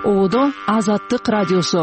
Оодо Азаттык радиосу.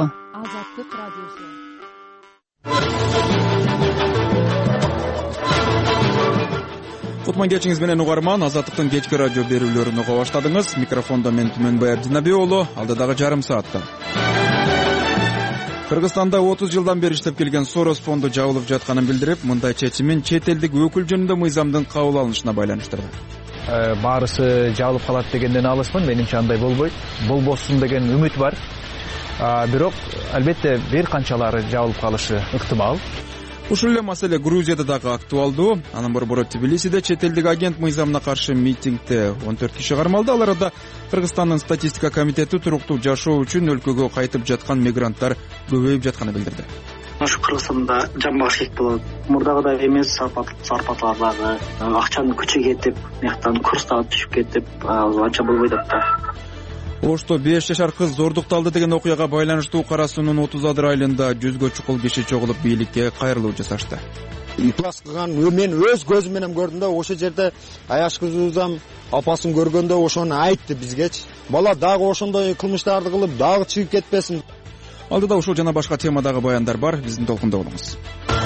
Кутман кечиңиз менен угарман, Азаттыктын кечки радио берүүлөрүн уга баштадыңыз. Микрофондо мен Түмөнбай Абдинабий уулу, алдыдагы жарым саатта. Кыргызстанда 30 жылдан бери иштеп келген Сорос фонду жабылып жатканын билдирип, мындай чечимин чет элдик өкүл жөнүндө мыйзамдын кабыл алынышына байланыштырды. Баарысы жабылып калат дегенден алысмын, менимче андай болбойт. Болбосун деген үмүт бар. Бирок албетте бир канчалары жабылып калышы ыктымал. Ушул эле маселе Грузияда дагы актуалдуу. Анын борбору Тбилисиде чет элдик агент мыйзамына каршы митингде 14 киши кармалды. Ал арада Кыргызстандын статистика комитети туруктуу жашоо үчүн өлкөгө кайтып жаткан мигранттар көбөйүп жатканын билдирди. Ушу Кыргызстанда жамбаш кек болот. Мурдагыдай эмес, зарплаталар дагы акчаны күчө кетип, мыяктан курс дагы түшүп кетип, анча болбойт да. Ошто 5 жашар кыз зордукталды деген окуяга байланыштуу Кара Суунун 30 айылында 100гө чукул киши чогулуп бийликке кайрылуу жасашты. Иплас кылган мен өз көзүм менен көрдүм да, ошол жерде аяш кызыбызам апасын көргөндө ошону айтты бизгечи. Бала дагы ошондой кылмыштарды кылып дагы чыгып кетпесин. Алдыда ушул жана башка темадагы баяндар бар, биздин толкунда болуңуз.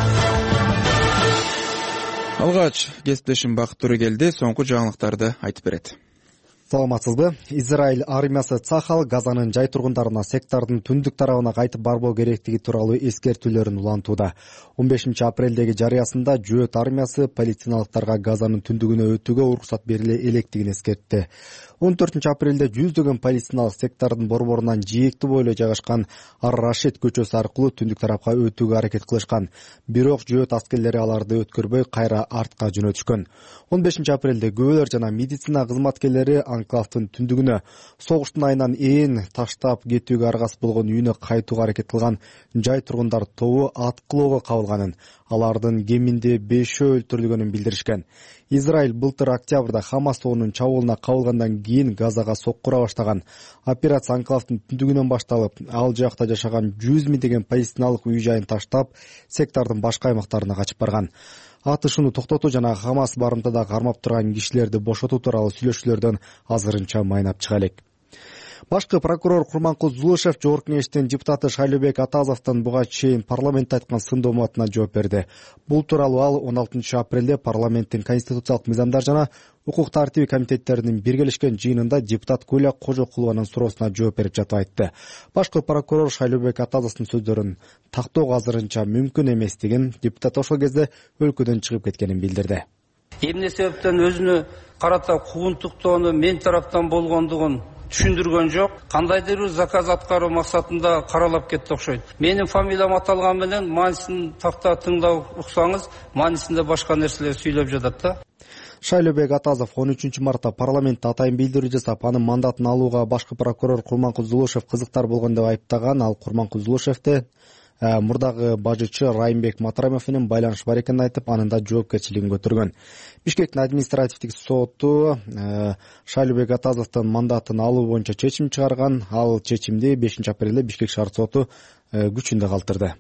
Алгач кесиптешим Бакыт Төрөгелди соңку жаңылыктарды айтып берет. Саламатсызбы? Израиль армиясы Цахал Газанын жай тургундарына сектордун түндүк тарабына кайтып барбоо керектиги тууралуу эскертүүлөрүн улантууда. 15 апрелдеги жарыясында Жөөт армиясы палестиналыктарга Газанын түндүгүнө өтүүгө уруксат бериле электигин эскертти. 14 апрелде жүздөгөн палестиналык сектордун борборунан жээкти бойлой жайгашкан Ар-Рашид көчөсү аркылуу түндүк тарапка өтүүгө аракет кылышкан. Бирок Жөөт аскерлери аларды өткөрбөй кайра артка жөнөтүшкөн. 15 апрелде күбөлөр жана медицина кызматкерлери анклавдын түндүгүнө согуштун айынан ээн таштап кетүүгө аргасыз болгон үйүнө кайтууга аракет кылган жай тургундар тобу аткылоого кабылганын, алардын кеминде 5 өлтүрүлгөнүн билдиришкен. Израиль былтыр октябрда Хамас тобунун чабуулуна кабылгандан кийин Газага соккура баштаган. Операция анклавдын түндүгүнөн башталып, ал жакта жашаган 100 миңдеген палестиналык үй жайын таштап, сектордун башка аймактарына качып барган. Атышууну токтотуу жана Хамас барымтада кармап турган кишилерди бошотуу тууралуу сүйлөшүүлөрдөн азырынча майнап чыга элек. Башкы прокурор Курманкул Зулушев жогорку кеңештин депутаты Шайлообек Атазовдун буга чейин парламентте айткан сындооматына жооп берди. Бул тууралуу ал 16 апрелде парламенттин конституциялык мыйзамдар жана укук тартиби комитеттеринин биргелешкен жыйынында депутат Гүлия Кожокулованын суроосуна жооп берип жатып айтты. Башкы прокурор Шайлообек Атазовдун сөздөрүн тактоо азырынча мүмкүн эместигин, депутат ошол кезде өлкөдөн чыгып кеткенин билдирди. Эмне себептен өзүнө карата куугунтуктоону мен тараптан болгондугун түшүндүргөн жок. Кандайдыр бир заказ аткаруу максатында каралап кетти окшойт. Менин фамилиям аталган менен маанисин такта тыңдап уксаңыз, маанисинде башка нерселер сүйлөп жатат да. Шайлообек Атазов 13 мартта парламентте атайын билдирүү жасап, анын мандатын алууга башкы прокурор Курманкул Зулушев кызыктар болгон деп айыптаган. Ал Курманкул Зулушевте мурдагы бажычы Райымбек Матраимов менен байланыш бар экенин айтып, анын да жоопкерчилигин көтөргөн. Бишкектин административдик соту Шайлообек Атазовдун мандатын алуу боюнча чечим чыгарган. Ал чечимди 5 апрелде Бишкек шаар соту күчүндө калтырды.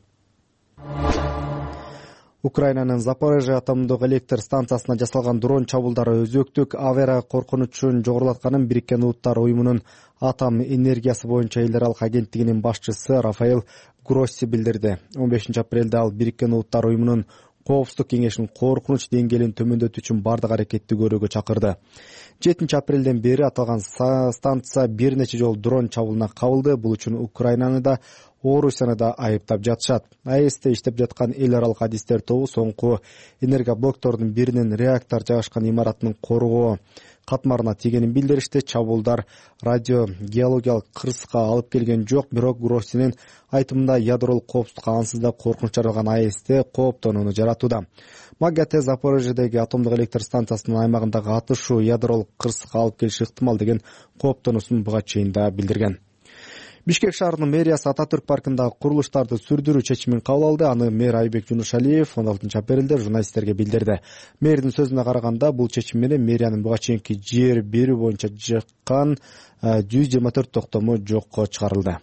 Украинанын Запорожье атомдук электр станциясына жасалган дрон чабуулдары өзөктүк авиа коркунучун жогорулатканын Бириккен Улуттар уюмунун атом энергиясы боюнча эл аралык агенттигинин башчысы Рафаэль Гросси билдирди. 15 апрелде ал Бириккен Улуттар уюмунун коопсуздук кеңешин коркунуч деңгээлин төмөндөтүү үчүн бардык аракетти көрүүгө чакырды. 7 апрелден бери аталган станция бир нече жолу дрон чабуулуна кабылды. Бул үчүн Украинаны да Орусияны да айыптап жатышат. АЭСте иштеп жаткан эл аралык адистер тобу соңку энергоблоктордун биринин реактор жайгашкан имараттын коргоо катмарына тийгенин билдиришти. Чабуулдар радиогеологиялык кырсыкка алып келген жок, бирок Гроссинин айтымында ядролук коопсуздукка ансыз да коркунуч жаралган АЭСте кооптонууну жаратууда. МАГАТЭ Запорожьедеги атомдук электр станциясынын аймагындагы атышуу ядролук кырсыкка алып келиши ыктымал деген кооптонуусун буга чейин да билдирген. Бишкек шаарынын мэриясы Ататүрк паркындагы курулуштарды сүрдүрүү чечимин кабыл алды. Аны мэр Айбек Жунушалиев 16 апрелде журналисттерге билдирди. Мэрдин сөзүнө караганда, бул чечим менен мэриянын буга чейинки жер берүү боюнча жаккан 124 токтому жокко чыгарылды.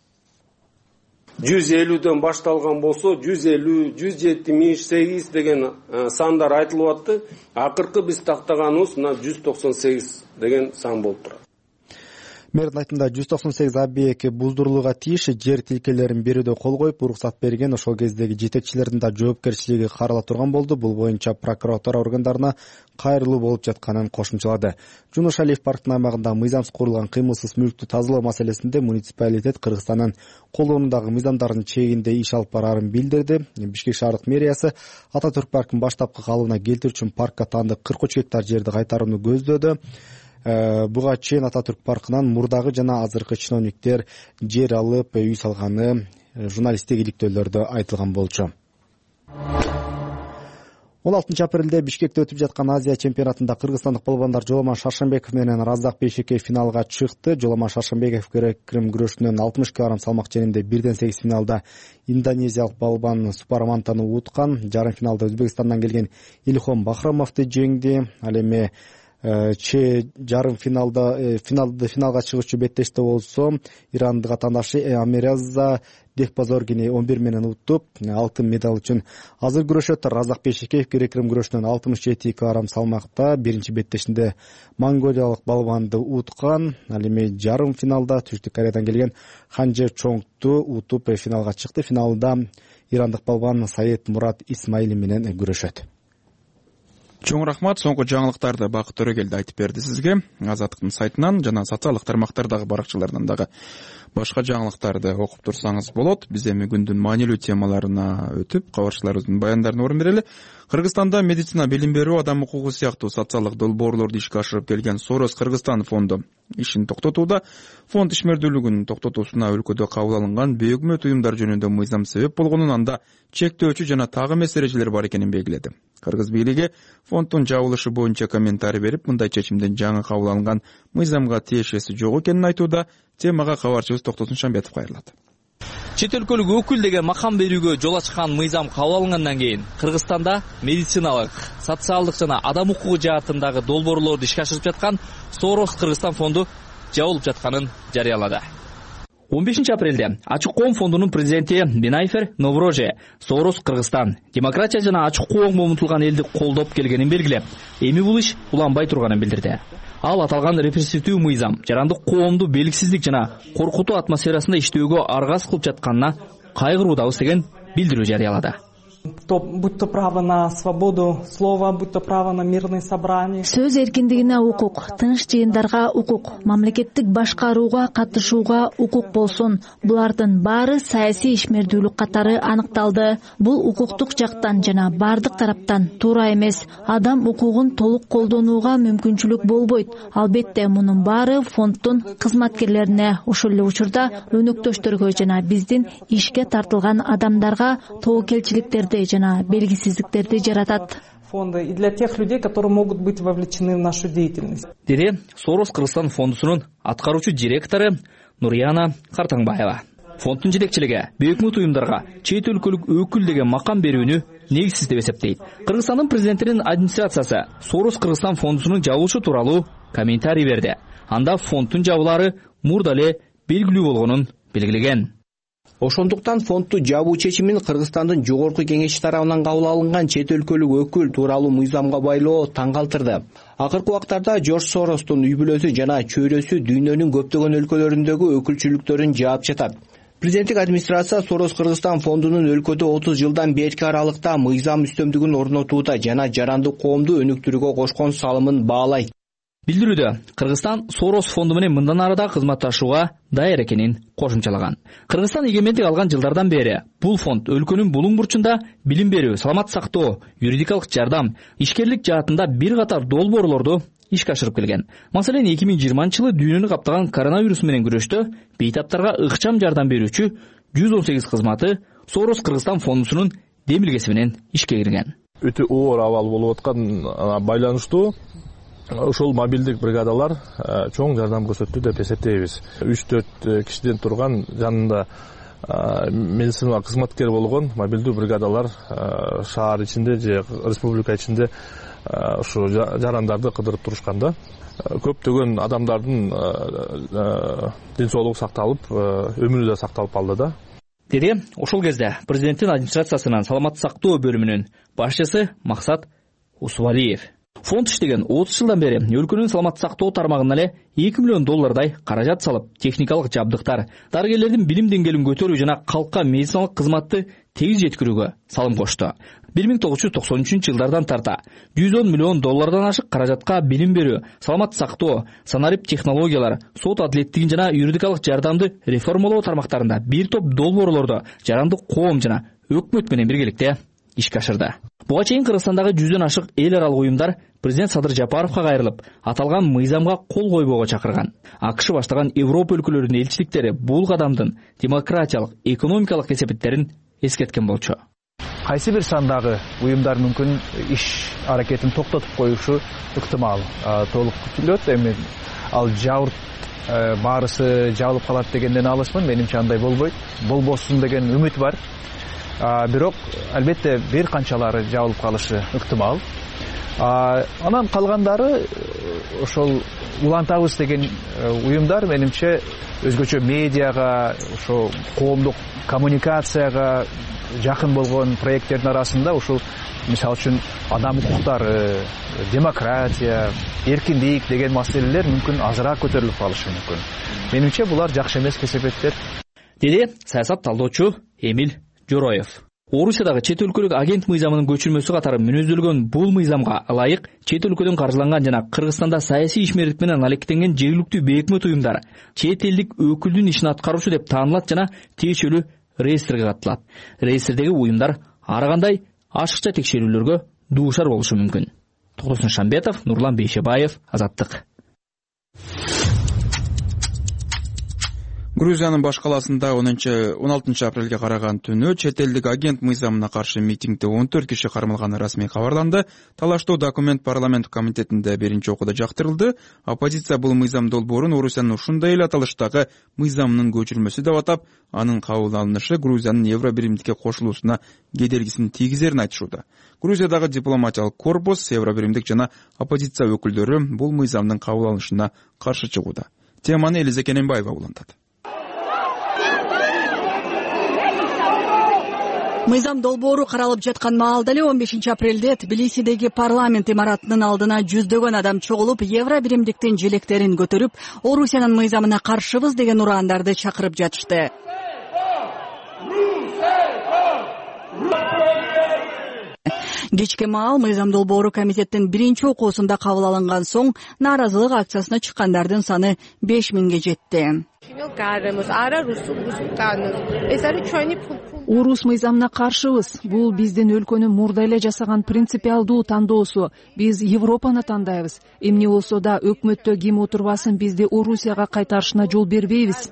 150дөн башталган болсо 150, 178 деген сандар айтылып атты. Акыркы биз тактаганыбыз мына 198 деген сан болуп турат. Мэрдин айтымында 198 объекти буздурулууга тийиш жер тилкелерин берүүдө кол коюп, уруксат берген. Ошол кездеги жетекчилердин да жоопкерчилиги карала турган болду. Бул боюнча прокуратура органдарына кайрылуу болуп жатканын кошумчалады. Жунуш Алиев парктын аймагында мыйзамсыз курулган кыймылсыз мүлктү тазалоо маселесинде муниципалитет Кыргызстандын колдонуудагы мыйзамдардын чегинде иш алып барарын билдирди. Бишкек шаардык мэриясы Ататүрк паркын баштапкы калыбына келтирүү үчүн паркка таандык 43 гектар жерди кайтарууну көздөөдө. Буга чейин Ататүрк паркынан мурдагы жана азыркы чиновниктер жер алып үй салганы журналисттик иликтөөлөрдө айтылган болчу. 16 апрелде Бишкекте өтүп жаткан Азия чемпионатында кыргызстандык балбандар Жоламан Шаршембеков менен Раздак Бейшекеев финалга чыкты. Жоламан Шаршембеков грек-рим күрөшүнөн 60 кг салмак ченинде 1-8 финалда индонезиялык балбан Супарамантаны уткан. Жарым финалда Өзбекстандан келген Илхом Бахрамовду жеңди. Ал эми жарым финалга чыгуучу беттеште болсо ирандык атаандашы Амераза Дехпазоргини 11 менен уттуп, алтын медаль үчүн азыр күрөшөт. Раздак Бейшекеев грек-рим күрөшүнөн 67 кг салмакта биринчи беттешинде монголиялык балбанды уткан. Ал эми жарым финалда Түштүк Кореядан келген Ханже Чонгту утуп финалга чыкты. Финалда ирандык балбан Саид Мурат Исмайли менен күрөшөт. Чоң рахмат. Соңку жаңылыктарды Бакыт Төрөгелди айтып берди сизге. Азаттыктын сайтынан жана социалдык тармактардагы баракчаларынан дагы башка жаңылыктарды окуп турсаңыз болот. Биз эми күндүн маанилүү темаларына өтүп, кабарчыларыбыздын баяндарына орун берели. Кыргызстанда медицина билим берүү, адам укугу сыяктуу социалдык долбоорлорду ишке ашырып келген Сорос Кыргызстан фонду ишин токтотууда. Фонд ишмердүүлүгүн токтотуусуна өлкөдө кабыл алынган бейөкмөт уюмдар жөнүндө мыйзам себеп болгонун, анда чектөөчү жана тагы эмес эрежелер бар экенин белгиледи. Кыргыз бийлиги фонддун жабылышы боюнча комментарий берип, мындай чечимдин жаңы кабыл алынган мыйзамга тиешеси жок экенин айтууда. Темага кабарчыбыз Токтосун Шамбетов кайрылат. Чет өлкөлүк өкүл деген макам берүүгө жол ачкан мыйзам кабыл алынгандан кийин Кыргызстанда медициналык, социалдык жана адам укугу жаатындагы долбоорлорду ишке ашырып жаткан Сорос Кыргызстан фонду жабылып жатканын жарыялады. 15 апрелде Ачык коом фондунун президенти Бинайфер Новроже Сорос Кыргызстан демократия жана ачык коомго умтулган элди колдоп келгенин белгилеп, эми бул иш уланбай турганын билдирди. Ал аталган репрессивдүү мыйзам жарандык коомду белгисиздик жана коркутуу атмосферасында иштөөгө аргасыз кылып жатканына кайгыруудабыз деген билдирүү жарыялады. Будь то право на свободу слова, будь то право на мирные собрания. Сөз эркиндигине укук, тыныч жыйындарга укук, мамлекеттик башкарууга катышууга укук болсун. Булардын баары саясий ишмердүүлүк катары аныкталды. Бул укуктук жактан жана бардык тараптан туура эмес. Адам укугун толук колдонууга мүмкүнчүлүк болбойт. Албетте мунун баары фонддун кызматкерлерине, ошол эле учурда өнөктөштөргө жана биздин ишке тартылган адамдарга тобокелчиликтерди жана белгисиздиктерди жаратат. Фонды и для тех людей, которые могут быть вовлечены в нашу деятельность. Деди Сорос Кыргызстан фондусунун аткаруучу директору Нурияна Картаңбаева. Фонддун жетекчилиги бейөкмөт уюмдарга чет өлкөлүк өкүл деген макам берүүнү негизсиз деп эсептейт. Кыргызстандын президентинин администрациясы Сорос Кыргызстан фондусунун жабылышы тууралуу комментарий берди. Анда фонддун жабылаары мурда эле белгилүү болгонун белгилеген. Ошондуктан фондду жабуу чечимин Кыргызстандын жогорку кеңеши тарабынан кабыл алынган чет өлкөлүк өкүл тууралуу мыйзамга байлоо таң калтырды. Акыркы убактарда Жорж Соростун үй бүлөсү жана чөйрөсү дүйнөнүн көптөгөн өлкөлөрүндөгү өкүлчүлүктөрүн жаап жатат. Президенттик администрация Сорос Кыргызстан фондунун өлкөдө 30 жылдан берки аралыкта мыйзам үстөмдүгүн орнотууда жана жарандык коомду өнүктүрүүгө кошкон салымын баалайт. Билдирүүдө Кыргызстан Сорос фонду менен мындан арада кызматташууга даяр экенин кошумчалаган. Кыргызстан эгемендик алган жылдардан бери бул фонд өлкөнүн булуң бурчунда билим берүү, саламат сактоо, юридикалык жардам, ишкерлик жаатында бир катар долбоорлорду ишке ашырып келген. Маселен 2020-жылы дүйнөнү каптаган коронавирус менен күрөштө бейтаптарга ыкчам жардам берүүчү 118 кызматы Сорос Кыргызстан фондусунун демилгеси менен ишке кирген. Өтө оор абал болуп аткан байланыштуу ошол мобилдик бригадалар чоң жардам көрсөттү деп эсептейбиз. 3-4 кишиден турган жанында медициналык кызматкер болгон мобилдүү бригадалар шаар ичинде же республика ичинде ушу жарандарды кыдырып турушканда көптөгөн адамдардын ден соолугу сакталып, өмүрү да сакталып калды да. Деди ошол кезде президенттин администрациясынын саламат сактоо бөлүмүнүн башчысы Максат Усубалиев. Фонд иштеген 30 жылдан бери өлкөнүн саламаттык сактоо тармагына эле $2 миллион каражат салып, техникалык жабдыктар, дарыгерлердин билим деңгээлин көтөрүү жана калкка медициналык кызматты тегиз жеткирүүгө салым кошту. 1993 жылдардан тарта $110 миллион ашык каражатка билим берүү, саламаттык сактоо, санарип технологиялар, сот адилеттигин жана юридикалык жардамды реформалоо тармактарында бир топ долбоорлорду жарандык коом жана өкмөт менен биргеликте ишке ашырды. Буга чейин Кыргызстандагы 100дөн ашык эл аралык уюмдар президент Садыр Жапаровго кайрылып, аталган мыйзамга кол койбоого чакырган. АКШ баштаган Европа өлкөлөрүнүн элчиликтери бул кадамдын демократиялык, экономикалык кесепеттерин эскерткен болчу. Кайсы бир сандагы уюмдар мүмкүн иш аракетин токтотуп коюшу ыктымал. Толук күтүлөт, эми ал жабырт баарысы жабылып калат дегенден алысмын. Менимче андай болбойт. Болбосун деген үмүт бар. Бирок албетте бир канчалары жабылып калышы ыктымал. Анан калгандары ошол улантабыз деген уюмдар менимче өзгөчө медиага, ошо коомдук коммуникацияга жакын болгон проекттердин арасында ушул мисалы үчүн адам укуктары, демократия, эркиндик деген маселелер мүмкүн азыраак көтөрүлүп калышы мүмкүн. Менимче булар жакшы эмес кесепеттер. Деди саясат талдоочу Эмиль Жороев. Орусиядагы чет өлкөлүк агент мыйзамынын көчүрмөсү катары мүнөздөлгөн бул мыйзамга ылайык чет өлкөдөн каржыланган жана Кыргызстанда саясий ишмердик менен алектенген жергиликтүү бейөкмөт уюмдар чет элдик өкүлдүн ишин аткаруучу деп таанылат жана тиешелүү реестрге катталат. Реестрдеги уюмдар ар кандай ашыкча текшерүүлөргө дуушар болушу мүмкүн. Токтосун Шамбетов, Нурлан Бейшебаев, Азаттык. Грузиянын баш каласында 16 апрелге караган түнү чет элдик агент мыйзамына каршы митингде 14 киши кармалганы расмий кабарланды. Талаштуу документ парламент комитетинде биринчи окууда жактырылды. Оппозиция бул мыйзам долбоорун Орусиянын ушундай эле аталыштагы мыйзамынын көчүрмөсү деп атап, анын кабыл алынышы Грузиянын Евробиримдикке кошулуусуна кедергисин тийгизерин айтышууда. Грузиядагы дипломатиялык корпус, Евробиримдик жана оппозиция өкүлдөрү бул мыйзамдын кабыл алынышына каршы чыгууда. Теманы Элиза Кененбаева улантат. Мыйзам долбоору каралып жаткан маалда эле 15 апрелде Тбилисидеги парламент имаратынын алдына жүздөгөн адам чогулуп, Евробиримдиктин желектерин көтөрүп, Орусиянын мыйзамына каршыбыз деген ураандарды чакырып жатышты. Кечке маал мыйзам долбоору комитеттин биринчи окуусунда кабыл алынган соң нааразылык акциясына чыккандардын саны 5000ге жетти. Орус мыйзамына каршыбыз. Бул биздин өлкөнүн мурда эле жасаган принципиалдуу тандоосу. Биз Европаны тандайбыз. Эмне болсо да өкмөттө ким отурбасын бизди Орусияга кайтарышына жол бербейбиз.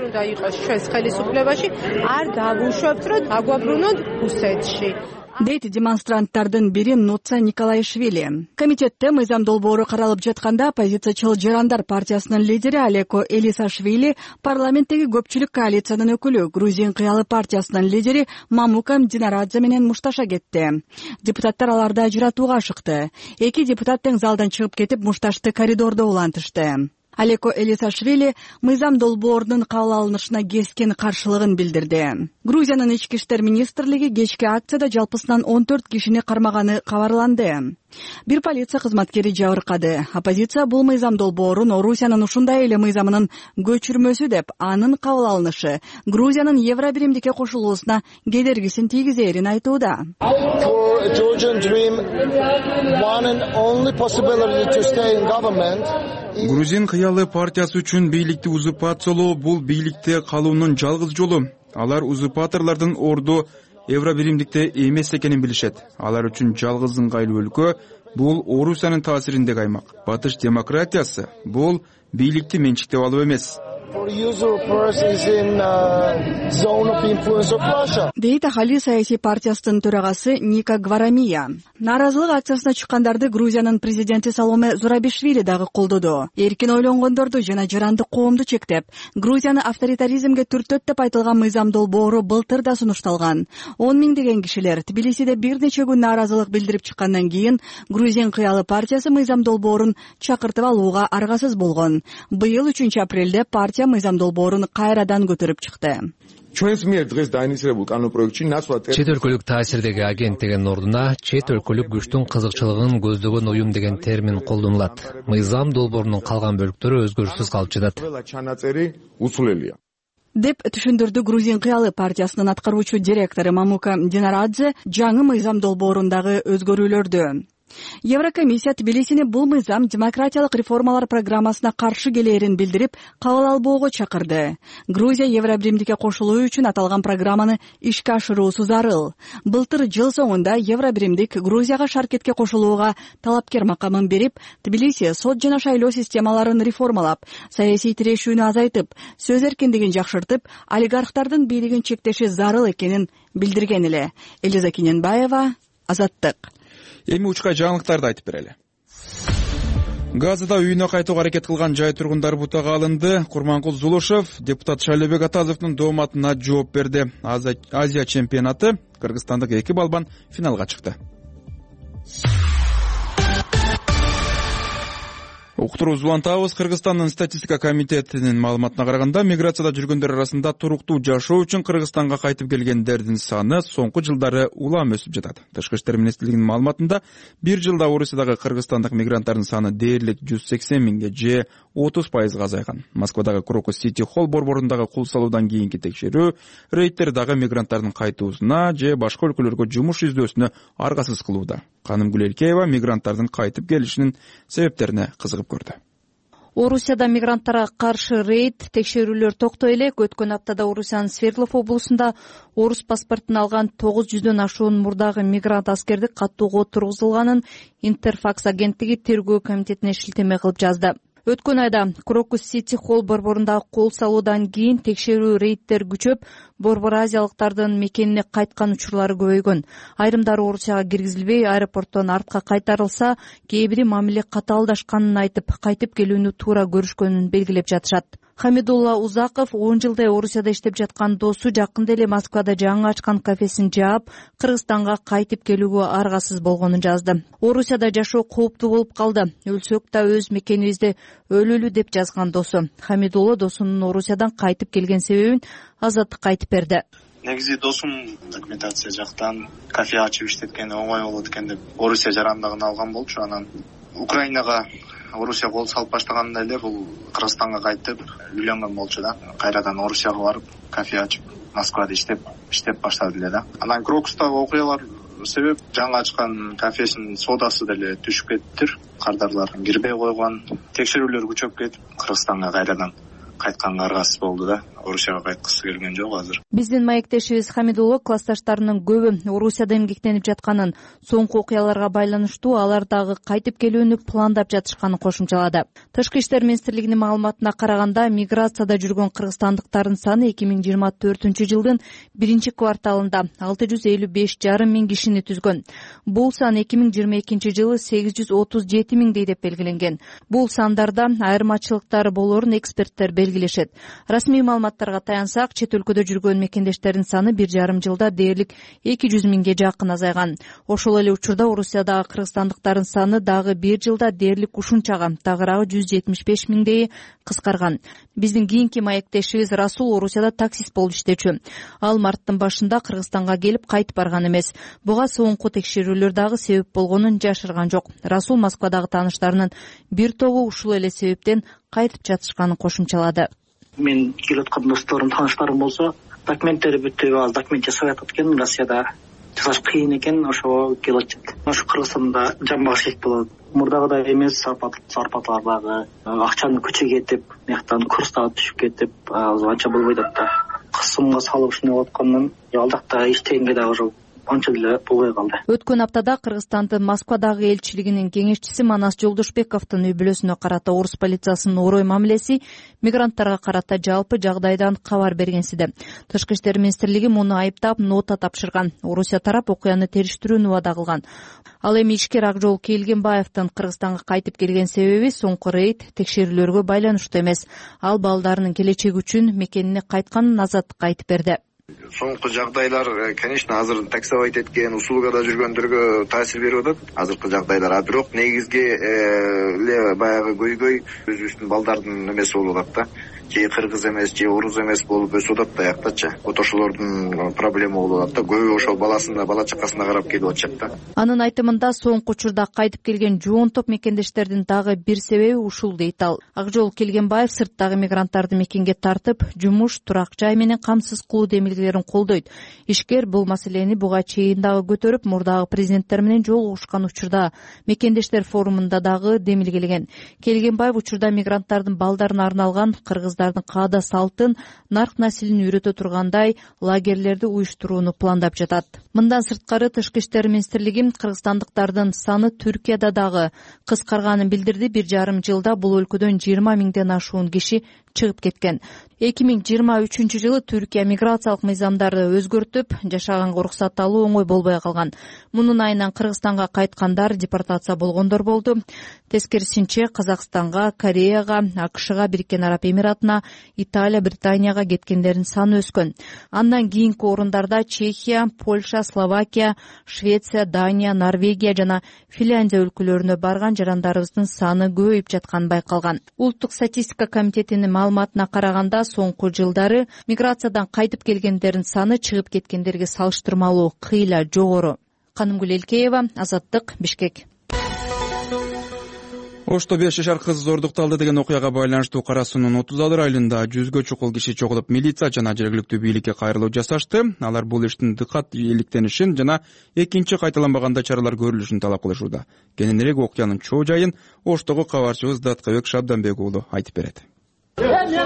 Дейт демонстранттардын бири Нуца Николаишвили. Комитетте мыйзам долбоору каралып жатканда оппозициячыл Жарандар партиясынын лидери Алеко Элисашвили, парламенттеги көпчүлүк коалициянын өкүлү Грузин кыялы партиясынын лидери Мамукам Динарадзе менен мушташа кетти. Депутаттар аларды ажыратууга ашыкты. Эки депутат тең залдан чыгып кетип, мушташты коридордо улантышты. Алеко Элисашвили мыйзам долбоорунун кабыл алынышына кескен каршылыгын билдирди. Грузиянын ички иштер министрлиги кечки акцияда жалпысынан 14 кишини кармаганы кабарланды. Бир полиция кызматкери жабыркады. Оппозиция бул мыйзам долбоорун Орусиянын ушундай эле мыйзамынын көчүрмөсү деп, анын кабыл алынышы Грузиянын Евробиримдикке кошулуусуна кедергисин тийгизерин айтууда. Грузин кыялы партиясы үчүн бийликти узурпациялоо бул бийликте калуунун жалгыз жолу. Алар узурпаторлордун орду Евробиримдикте эмес экенин билишет. Алар үчүн жалгыз ыңгайлуу өлкө бул Орусиянын таасириндеги аймак. Батыш демократиясы бул бийликти менчиктеп алуу эмес. Дейт Ахали саясий партиясынын төрагасы Ника Гварамия. Нааразылык акциясына чыккандарды Грузиянын президенти Саломе Зурабишвили дагы колдоду. Эркин ойлонгондорду жана жарандык коомду чектеп, Грузияны авторитаризмге түртөт деп айтылган мыйзам долбоору былтыр да сунушталган. 10 миңдеген кишилер Тбилисиде бир нече күн нааразылык билдирип чыккандан кийин Грузин кыялы партиясы мыйзам долбоорун чакыртып алууга аргасыз болгон. Быйыл 3 апрелде партия орусия мыйзам долбоорун кайрадан көтөрүп чыкты. Чет өлкөлүк таасирдеги агент деген ордуна чет өлкөлүк күчтүн кызыкчылыгын көздөгөн уюм деген термин колдонулат. Мыйзам долбоорунун калган бөлүктөрү өзгөрүшсүз калып жатат деп түшүндүрдү Грузин кыялы партиясынын аткаруучу директору Мамука Динарадзе жаңы мыйзам долбоорундагы өзгөрүүлөрдү. Еврокомиссия Тбилисини бул мыйзам демократиялык реформалар программасына каршы келээрин билдирип, кабыл албоого чакырды. Грузия Евробиримдикке кошулуу үчүн аталган программаны ишке ашыруусу зарыл. Былтыр жыл соңунда Евробиримдик Грузияга шаркетке кошулууга талапкер макамын берип, Тбилиси сот жана шайлоо системаларын реформалап, саясий тирешүүнү азайтып, сөз эркиндигин жакшыртып, олигархтардын бийлигин чектеши зарыл экенин билдирген эле. Элиза Кененбаева, Азаттык. Эми учка жаңылыктарды айтып берели. Газыда үйүнө кайтууга аракет кылган жай тургундар бутага алынды. Курманкул Зулушев депутат Шайлебек Атазовдун дооматына жооп берди. Азия чемпионаты кыргызстандык 2 балбан финалга чыкты. Уктуруубузду улантабыз. Кыргызстандын статистика комитетинин маалыматына караганда, миграцияда жүргөндөр арасында туруктуу жашоо үчүн Кыргызстанга кайтып келгендердин саны соңку жылдары улам өсүп жатат. Тышкы иштер министрлигинин маалыматында, бир жылда Орусиядагы кыргызстандык мигранттардын саны дээрлик 180 миңге же 30% азайган. Москвадагы Крокус Сити Холл борборундагы кул салуудан кийинки текшерүү рейдтер дагы мигранттардын кайтуусуна же башка өлкөлөргө жумуш издөөсүнө аргасыз кылууда. Каным Гулелкеева мигранттардын кайтып келишинин себептерине кызыгып көрдү. Орусияда мигранттарга каршы рейд текшерүүлөр токтой элек. Өткөн аптада Орусиянын Свердлов облусунда орус паспортун алган 900дөн ашуун мурдагы мигрант аскерди каттоого тургузулганын Интерфакс агенттиги тергөө комитетине шилтеме кылып жазды. Өткөн айда Крокус Сити Холл борборундагы кол салуудан кийин текшерүү рейдтер күчөп, борбор азиялыктардын мекенине кайткан учурлары көбөйгөн. Айрымдары Орусияга киргизилбей, аэропорттон артка кайтарылса, кээ бири мамиле катаалдашканын айтып, кайтып келүүнү туура көрүшкөнүн белгилеп жатышат. Хамидулла Узаков 10 жылдай Орусияда иштеп жаткан досу жакында эле Москвада жаңы ачкан кафесин жаап, Кыргызстанга кайтып келүүгө аргасыз болгонун жазды. Орусияда жашоо кооптуу болуп калды. Өлсөк да өз мекенибизде өлөлү деп жазган досу. Хамидулла досунун Орусиядан кайтып келген себебин Азаттыкка айтып берди. Негизи досум документация жактан кафе ачып иштеткени оңой болот экен деп Орусия жарандыгын алган болчу. Анан Украинага Орусия кол салып баштаганда эле бул Кыргызстанга кайтып үйлөнгөн болчу да. Кайрадан Орусияга барып кафе ачып Москвада иштеп баштады эле да. Анан Крокустагы окуялар себеп жаңы ачкан кафесинин содасы деле түшүп кетиптир. Кардарлар кирбей койгон, текшерүүлөр күчөп кетип Кыргызстанга кайрадан кайтканга аргасыз болду да. Орусияга кайткысы келген жок азыр. Биздин маектешибиз Хамидулла классташтарынын көбү Орусияда эмгектенип жатканын, соңку окуяларга байланыштуу алар дагы кайтып келүүнү пландап жатышканын кошумчалады. Тышкы иштер министрлигинин маалыматына караганда, миграцияда жүргөн кыргызстандыктардын саны 2024-жылдын 1-кварталында 655,5 миң кишини түзгөн. Бул сан 2022-жылы 837 миңдей деп белгиленген. Бул сандарда айырмачылыктар болорун эксперттер белгилешет. Расмий маалыматтарга таянсак, чет өлкөдө жүргөн мекендештердин саны 1,5 жылда дээрлик 200 миңге жакын азайган. Ошол эле учурда Орусиядагы кыргызстандыктардын саны дагы 1 жылда дээрлик ушунчага, тагыраагы 175 миңдей кыскарган. Биздин кийинки маектешибиз Расул Орусияда таксист болуп иштечү. Ал марттын башында Кыргызстанга келип кайтып барган эмес. Буга соңку текшерүүлөр дагы себеп болгонун жашырган жок. Расул Москвадагы тааныштарынын бир тобу ушул эле себептен кайтып жатышканын кошумчалады. Мен келип аткан досторум, тааныштарым болсо, документтери бүтүп, аз документ жасап атат экен. Россияда жасаш кыйын экен, ошого келип атат. Ошо Кыргызстанда жамбаш керек болот. Мурдагыдай эмес, зарплаталар дагы акчаны көчөгө кетип, мыяктан курс дагы түшүп кетип, анча болбой атат да. Кысымга салып ушундай болуп аткандан, алдакта иштегенге дагы жок. Анча деле болбой калды. Өткөн аптада Кыргызстандын Москвадагы элчилигинин кеңешчиси Манас Жолдошбековдун үй бүлөсүнө карата орус полициясынын орой мамилеси мигранттарга карата жалпы жагдайдан кабар бергенсиде. Тышкы иштер министрлиги муну айыптап нота тапшырган. Орусия тарап окуяны териштирүүнү убада кылган. Ал эми ишкер Акжол Келгенбаевдин Кыргызстанга кайтып келген себеби соңку рейд текшерүүлөргө байланыштуу эмес. Ал балдарынын келечеги үчүн мекенине кайтканын Азаттыкка айтып берди. Соңку жагдайлар, конечно, азыр таксовать эткен, услугада жүргөндөргө таасир берип атат. Азыркы жагдайлар, бирок негизги эле баягы көйгөй өзүбүздүн балдардын эмеси болуп атат да. же кыргыз эмес же орус эмес болуп өсүп атат даяктачы. Вот ошолордун проблема болуп атат да. Көбү ошол баласына, бала чакасына карап келип атышат да. Анын айтымында соңку учурда кайтып келген жоон топ мекендештердин дагы бир себеби ушул дейт ал. Акжол Келгенбаев сырттагы мигранттарды мекенге тартып, жумуш, турак жай менен камсыз кылуу демилгелерин колдойт. Ишкер бул маселени буга чейин дагы көтөрүп, мурдагы президенттер менен жолугушкан учурда мекендештер форумунда дагы демилгелеген. Келгенбаев учурда мигранттардын балдарына арналган кыргыздардын каада салтын, нарк населин үйрөтө тургандай лагерлерди уюштурууну пландап жатат. Мындан сырткары Тышкы иштер министрлиги кыргызстандыктардын саны Түркияда дагы кыскарганын билдирди. 1,5 жылда бул өлкөдөн 20 миңден ашуун киши чыгып кеткен. 2023 жылы Түркия миграциялык мыйзамдарды өзгөртүп, жашаганга уруксат алуу оңой болбой калган. Мунун айынан Кыргызстанга кайткандар депортация болгондор болду. Тескерисинче Казакстанга, Кореяга, АКШга, Бириккен Араб Эмиратына, Италия, Британияга кеткендердин саны өскөн. Андан кийинки орундарда Чехия, Польша, Словакия, Швеция, Дания, Норвегия жана Финляндия өлкөлөрүнө барган жарандарыбыздын саны көбөйүп жатканы байкалган. Улуттук статистика комитетинин маалыматына караганда, соңку жылдары миграциядан кайтып келгендердин саны чыгып кеткендерге салыштырмалуу кыйла жогору. Канымгүл Элкеева, Азаттык, Бишкек. Ошто 5 жашар кыз зордукталды деген окуяга байланыштуу Кара Суунун 30 айылында 100гө чукул киши чогулуп, милиция жана жергиликтүү бийликке кайрылуу жасашты. Алар бул иштин дыкат иликтенишин жана экинчи кайталанбаганда чаралар көрүлүшүн талап кылышууда. Кененирээк окуянын чоо жайын Оштогу кабарчыбыз Даткабек Шабданбек уулу айтып берет. Мен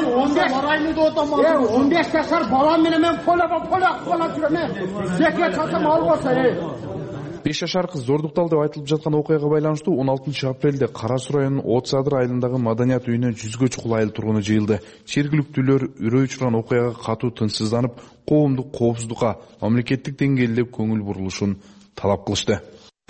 15 жашар балам менен мен поля жүрөм. Зекет сатам албаса. 5 жашар кыз зордукталды деп айтылып жаткан окуяга байланыштуу 16 апрелде Кара Суу районунун Отсадыр айылындагы маданият үйүнө 100гө чукул айыл тургуну жыйылды. Жергиликтүүлөр үрөй учурган окуяга катуу тынчсызданып, коомдук коопсуздукка, мамлекеттик деңгээлде көңүл бурулушун талап кылышты.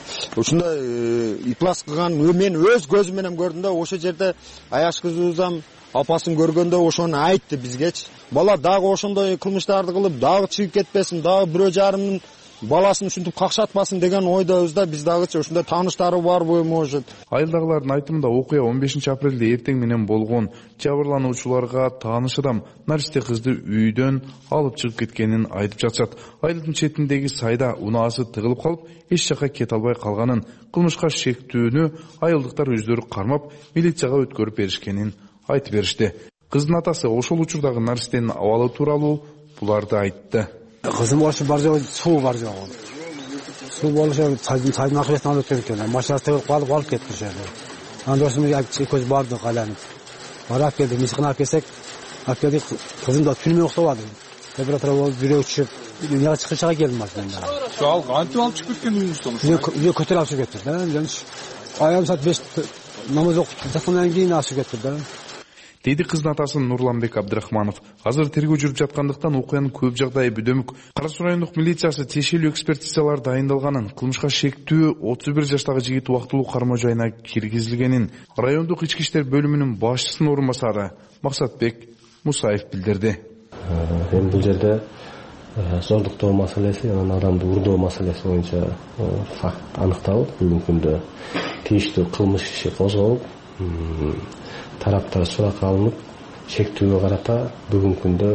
Ушундай иплас кылган мен өз көзүм менен көрдүм да, ошол жерде аяш кызыбызам апасын көргөндө ошону айтты бизгечи. Бала дагы ошондой кылмыштарды кылып, дагы чыгып кетпесин, дагы бирөө жарымдын баласын ушинтип какшатпасын деген ойдобуз да, биз дагычы ушундай тааныштары барбы, может. Айылдагылардын айтымында окуя 15 апрелде эртең менен болгон. Жабырлануучуларга тааныш адам наристе кызды үйдөн алып чыгып кеткенин айтып жатышат. Айылдын четиндеги сайда унаасы тыгылып калып, эч жака кете албай калганын, кылмышка шектүүнү айылдыктар өздөрү кармап, милицияга өткөрүп беришкенин айтып беришти. Кыздын атасы ошол учурдагы наристенин абалы тууралуу буларды айтты. Kızım başı var ya, su var ya. Su oluşa çayın akıbetini alıp gelirken, maşası tıkıp kalıp gitmiş yani. Andosumuz göz vardı kalanıp. Varap geldik, miskini akesek, akgeldik, kızım da tünümü yoksa vardı. Temperatura oldu, biri uçup, dünyaya çıkışa gelmez benden. Şu al, antı alıp çıkıp geldiniz sonuçta. Yok, kötü alıp çıkıp getirdim. Ayağım saat 5, namaz okup, takımdan giyin alıp getirdim. Deydi кыздын атасы Нурланбек Абдрахманов. Азыр тергөө жүрүп жаткандыктан окуянын көп жагдайы бүдөмүк. Кара Суу райондук милициясы тиешелүү экспертизалар дайындалганын, кылмышка шектүү 31 жаштагы жигит убактылуу кармоо жайына киргизилгенин райондук ички иштер бөлүмүнүн башчысынын орун басары Максатбек Мусаев билдирди. Эми бул жерде зордуктоо маселеси, анан адамды урдоо маселеси боюнча факт аныкталып, бүгүнкү күндө тийиштүү кылмыш иши козголуп, тараптар суракка алынып, шектүүгө карата бүгүнкү күндө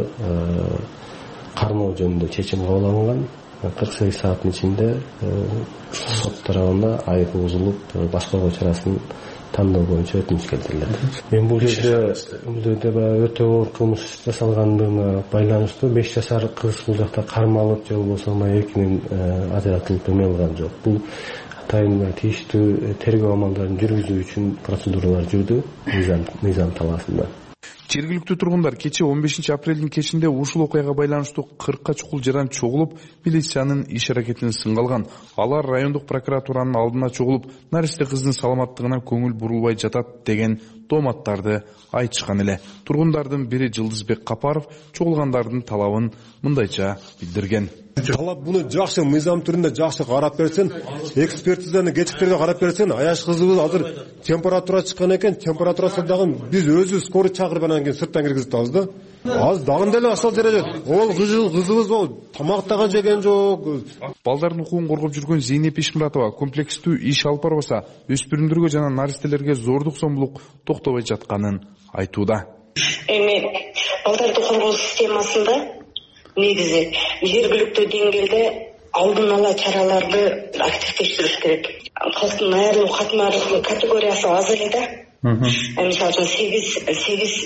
кармоо жөнүндө чечим кабыл алынган. 48 сааттын ичинде сот тарабына айыпы бузулуп, башкаруу чарасын тандоо боюнча өтүнүч келтирилет. Мен бул жерде өтө оор кылмыш жасалгандыгына байланыштуу 5 жашар кыз бул жакта кармалып же болбосо эркинен ажыратылып эме алган жок. Бул атайын тийиштүү тергөө амалдарын жүргүзүү үчүн процедуралар жүрдү мыйзам талаасында. Жергиликтүү тургундар кече 15 апрелдин кечинде ушул окуяга байланыштуу 40 чукул жаран чогулуп, милициянын иш аракетин сынга алган. Алар райондук прокуратуранын алдына чогулуп, наристе кыздын саламаттыгына көңүл бурулбай жатат деген дооматтарды айтышкан эле. Тургундардын бири Жылдызбек Капаров чогулгандардын талабын мындайча билдирген. Талап буну жакшы мыйзам түрүндө жакшы карап берсин, экспертизаны кечиктерге карап берсин. Аяш кызыбыз азыр температура чыккан экен, температурасы дагы биз өзүбүз скорый чакырып анан кийин сырттан киргизип атабыз да. Азыр дагы деле ошол жерде ол кызыбыз ол тамак дагы жеген жок. Балдардын укугун коргоп жүргөн Зейнеп Ишмуратова комплекстүү иш алып барбаса, өспүрүмдөргө жана наристелерге зордук зомбулук токтобой жатканын айтууда. Эми балдарды коргоо системасында негизи жергиликтүү деңгээлде алдын ала чараларды активдештириш керек. Калктын айрылуу катмарлык категориясы аз эле да. Мисалы үчүн 8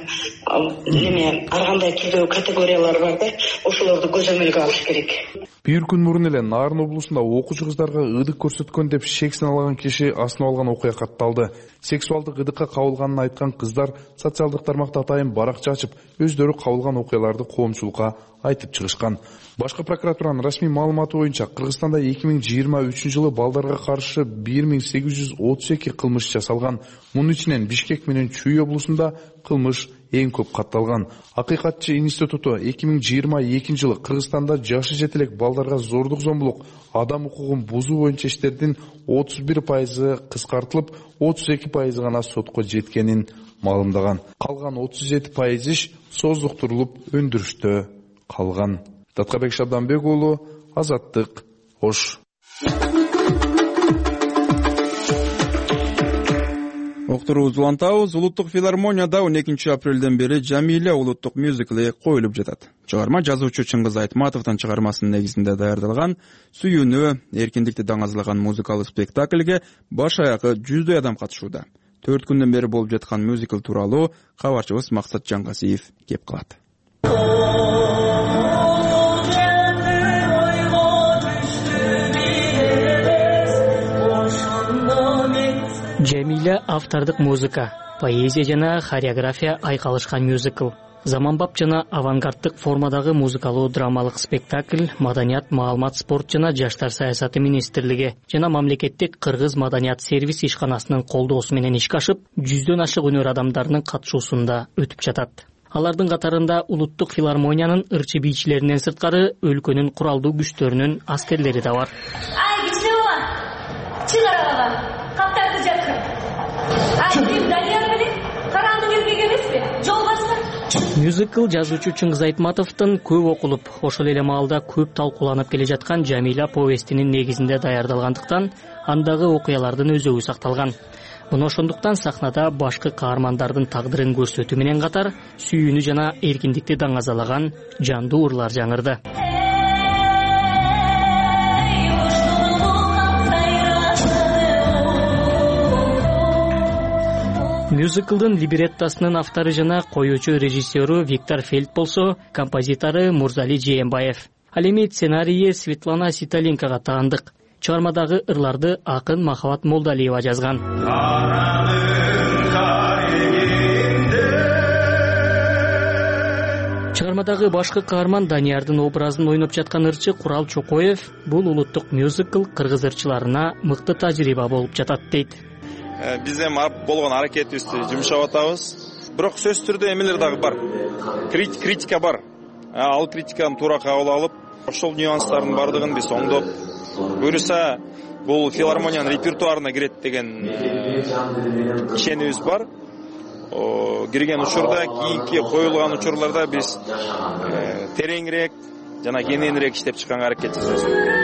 ар кандай түрдүү категориялар бар да, ошолорду көзөмөлгө алыш керек. Бир күн мурун эле Нарын облусунда окуучу кыздарга ыдык көрсөткөн деп шек сыналаган киши асынып алган окуя катталды. Сексуалдык ыдыкка кабылганын айткан кыздар социалдык тармакта атайын баракча ачып, өздөрү кабылган окуяларды коомчулукка айтып чыгышкан. Башкы прокуратуранын расмий маалыматы боюнча Кыргызстанда 2023 жылы балдарга каршы 1832 кылмыш жасалган. Мунун ичинен Бишкек менен Чүй облусунда кылмыш эң көп катталган. Акыйкатчы институту 2022 жылы Кыргызстанда жашы жетелек балдарга зордук зомбулук, адам укугун бузуу боюнча иштердин 31% кыскартылып, 32% гана сотко жеткенин маалымдаган. Калган 37% иш создуктурулуп өндүрүштө калган. Таткабек Шабданбек уулу, Азаттык, Ош. Октурубузду улантабыз. Улуттук филармонияда 12 апрелден бери Жамиля улуттук мюзикли коюлуп жатат. Чыгарма жазуучу Чыңгыз Айтматовдун чыгармасынын негизинде даярдалган Сүйүүнү, эркиндикти даңазалаган музыкалык спектакльге баш аягы 100дөй адам катышууда. 4 күндөн бери болуп жаткан мюзикл тууралуу кабарчыбыз Максат Жангасиев кеп кылат. Жамиля автордук музыка, поэзия жана хореография айкалышкан мюзикл. Заманбап жана авангарддык формадагы музыкалуу драмалык спектакль Маданият, маалымат, спорт жана жаштар саясаты министрлиги жана мамлекеттик Кыргыз маданият сервис ишканасынын колдоосу менен ишке ашып, 100дөн ашык өнөр адамдарынын катышуусунда өтүп жатат. Алардын катарында улуттук филармониянын ырчы бийчилеринен сырткары өлкөнүн куралдуу күчтөрүнүн аскерлери да бар. Ай, кичине бала, чыгар арага, каптарды жаткыр. Ай, Данияр менен караңдын эркек эмеспи? Жол башка. Мюзикл жазуучу Чыңгыз Айтматовдун көп окулуп, ошол эле маалда көп талкууланып келе жаткан Жамиля повестинин негизинде даярдалгандыктан, андагы окуялардын өзөгү сакталган. Муну ошондуктан сахнада башкы каармандардын тагдырын көрсөтүү менен катар сүйүүнү жана эркиндикти даңазалаган жандуу ырлар жаңырды. Мюзиклдын либреттосунун автору жана коюучу режиссеру Виктор Фельд болсо, композитору Мурзали Жээнбаев. Ал эми сценарийи Светлана Ситалинкага таандык. Чыгармадагы ырларды акын Махабат Молдалиева жазган. Чыгармадагы башкы каарман Даниярдын образын ойноп жаткан ырчы Курал Чокоев бул улуттук мюзикл кыргыз ырчыларына мыкты тажрыйба болуп жатат дейт. Биз эми болгон аракетибизди жумшап атабыз. Бирок сөзсүз түрдө эмелер дагы бар. Критика бар. Ал критиканы туура кабыл алып, ошол нюанстардын бардыгын биз оңдоп, буюрса бул филармониянын репертуарына кирет деген ишенибиз бар. Кирген учурда, кийинки коюлган учурларда биз тереңирээк жана кененирээк иштеп чыкканга аракет жасайбыз.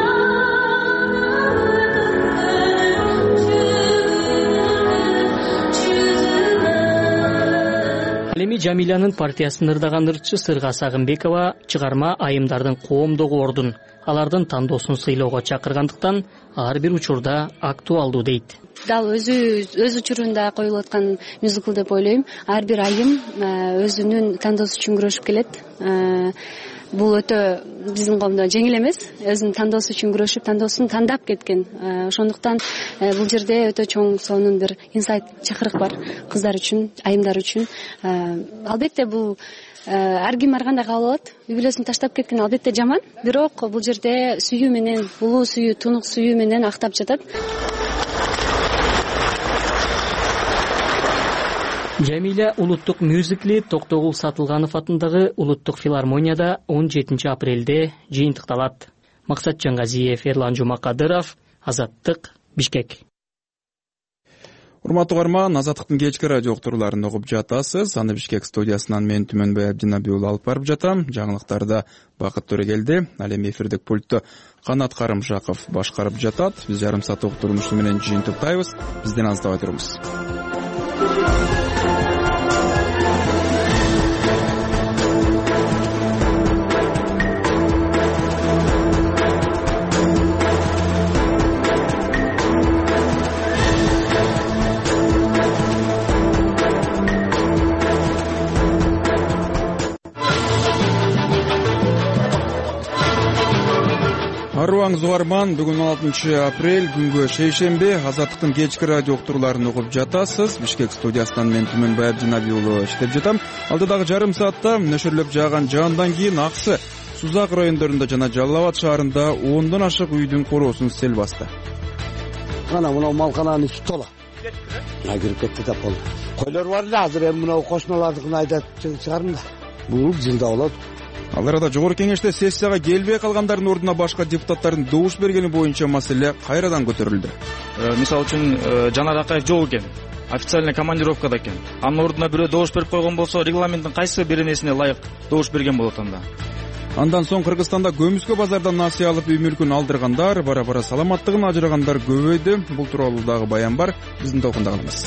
Эми Жамилянын партиясын ырдаган ырчы Сырга Сагынбекова чыгарма айымдардын коомдогу ордун, алардын тандоосун сыйлоого чакыргандыктан ар бир учурда актуалдуу дейт. Дал өз учурунда коюлуп аткан мюзикл деп ойлойм. Ар бир айым өзүнүн тандоосу үчүн күрөшүп келет. Бул өтө биздин коомдо жеңил эмес. Өзүнүн тандоосу үчүн күрөшүп, тандоосун тандап кеткен. Ошондуктан бул жерде өтө чоң сонун бир инсайт чакырык бар кыздар үчүн, айымдар үчүн. Албетте бул ар ким ар кандай кабыл алат. Үй бүлөсүн таштап кеткен албетте жаман, бирок бул жерде сүйүү менен, улуу сүйүү, тунук сүйүү менен актап жатат. Жамиля улуттук мюзикли Токтогул Сатылганов атындагы улуттук филармонияда 17 апрелде жыйынтыкталат. Максат Жангазиев, Эрлан Жумакадыров, Азаттык, Бишкек. Урматтуу угарман, Азаттыктын кечки радио уктурууларын угуп жатасыз. Аны Бишкек студиясынан мен Түмөнбай Абдинабий уулу алып барып жатам. Жаңылыктарда Бакыт Төрөгелди, ал эми эфирдик пультту Канат Карымшаков башкарып жатат. Биз жарым саат уктурмушу менен жыйынтыктайбыз. Бизден алыстабай туруңуз. Арыбаңыз угарман, бүгүн 16 апрель күнгө шейшембе. Азаттыктын кечки радио уктурууларын угуп жатасыз. Бишкек студиясынан мен Түмөнбай Абдинабий уулу иштеп жатам. Алдыдагы жарым саатта нөшөрлөп жааган жаандан кийин Аксы, Сузак райондорунда жана Жалал Абад шаарында 10дон ашык үйдүн короосун сел басты. Мына малкананын ичи тола. Кирип кетти да болду. Койлор бар эле, азыр эми мына кошуналардыкын айдап чыгарым да. Бул жылда болот. Ал арада жогорку кеңеште сессияга келбей калгандардын ордуна башка депутаттардын добуш бергени боюнча маселе кайрадан көтөрүлдү. Мисалы үчүн Жанар Акаев жок экен, официальный командировкада экен. Анын ордуна бирөө добуш берип койгон болсо, регламенттин кайсы бир нерсине ылайык добуш берген болот анда. Андан соң Кыргызстанда көмүскө базардан насыя алып үй мүлкүн алдыргандар, бара-бара саламаттыгын ажырагандар көбөйдү. Бул тууралуу дагы баян бар, биздин толкундагыбыз.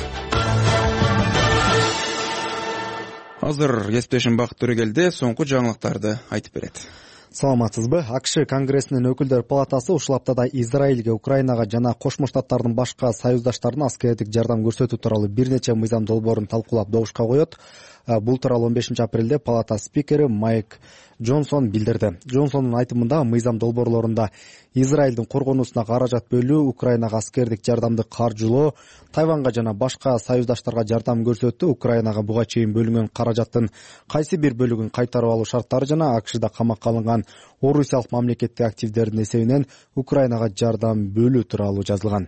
Азыр кесиптешим Бакыт Төрөгелди соңку жаңылыктарды айтып берет. Саламатсызбы? АКШ Конгрессинин өкүлдөр палатасы ушул аптада Израилге, Украинага жана Кошмо Штаттардын башка союздаштарына аскердик жардам көрсөтүү тууралуу бир нече мыйзам долбоорун талкуулап добушка коет. Бул тууралуу 15 апрелде палата спикери Майк Джонсон билдирди. Джонсондун айтымында мыйзам долбоорлорунда Израилдин коргонуусуна каражат бөлүү, Украинага аскердик жардамды каржылоо, Тайванга жана башка союздаштарга жардам көрсөтүү, Украинага буга чейин бөлүнгөн каражаттын кайсы бир бөлүгүн кайтарып алуу шарттары жана АКШда камакка алынган орусиялык мамлекеттик активдердин эсебинен Украинага жардам бөлүү тууралуу жазылган.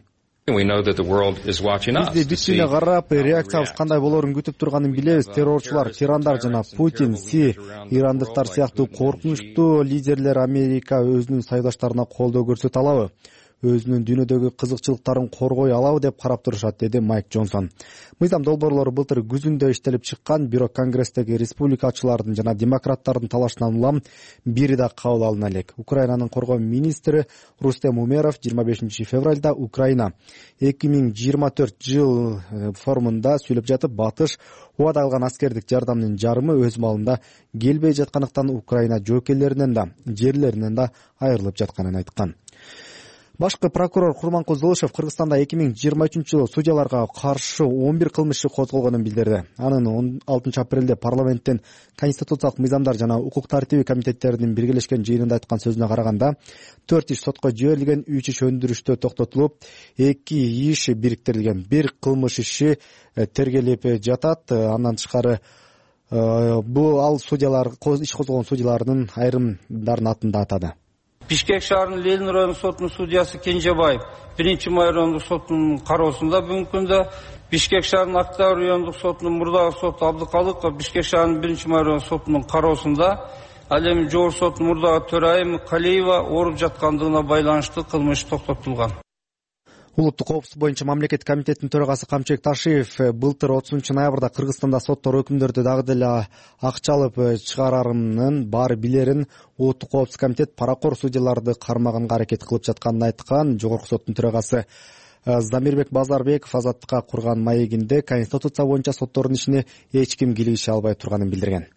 Бизди бүт дүйнө карап, реакциябыз кандай болоорун күтүп турганын билебиз. Террорчулар, тирандар жана Путин, Си, ирандыктар сыяктуу коркунучтуу лидерлер Америка өзүнүн союздаштарына колдоо көрсөтө алабы? Өзүнүн дүйнөдөгү кызыкчылыктарын коргой алабы деп карап турушат, деди Майк Джонсон. Мыйзам долбоорлору былтыр күзүндө иштелип чыккан, бирок Конгресстеги республикачылардын жана демократтардын талашынан улам бири да кабыл алына элек. Украинанын коргоо министри Рустем Умеров 25 февралда Украина 2024 жыл форумунда сүйлөп жатып, батыш убада алган аскердик жардамдын жарымы өз малында келбей жаткандыктан Украина жоокейлеринен да, жерлеринен да айрылып жатканын айткан. Башкы прокурор Курманкул Зылышев Кыргызстанда 2023-жылы судьяларга каршы 11 кылмыш иши козголгонун билдирди. Анын 16 апрелде парламенттен Конституциялык мыйзамдар жана укук тартиби комитеттеринин биргелешкен жыйынында айткан сөзүнө караганда, 4 иш сотко жиберилген, 3 иш өндүрүштө токтотулуп, 2 иш бириктирилген, 1 кылмыш иши тергелип жатат. Андан тышкары бул судьялар, иш козголгон судьялардын айрымдардын атын да атады. Бишкек шаарынын Ленин райондук сотунун судьясы Кенжебаев 1-май райондук сотунун кароосунда бүгүнкү күндө, Бишкек шаарынын Октябрь райондук сотунун мурдагы соты Абдыкалыков Бишкек шаарынын 1-май райондук сотунун кароосунда, ал эми жогорку соттун мурдагы төрайымы Калиева ооруп жаткандыгына байланыштуу кылмыш токтотулган. Улуттук коопсуздук боюнча мамлекеттик комитеттин төрагасы Камчек Ташиев былтыр 30 ноябрда Кыргызстанда соттор өкүмдөрдү дагы деле акчалып чыгарарынын баары билерин Улуттук коопсуздук комитет паракор судьяларды кармаганга аракет кылып жатканын айткан. Жогорку соттун төрагасы Замирбек Базарбеков Азаттыкка курган маегинде Конституция боюнча соттордун ишине эч ким киргише албай турганын билдирген.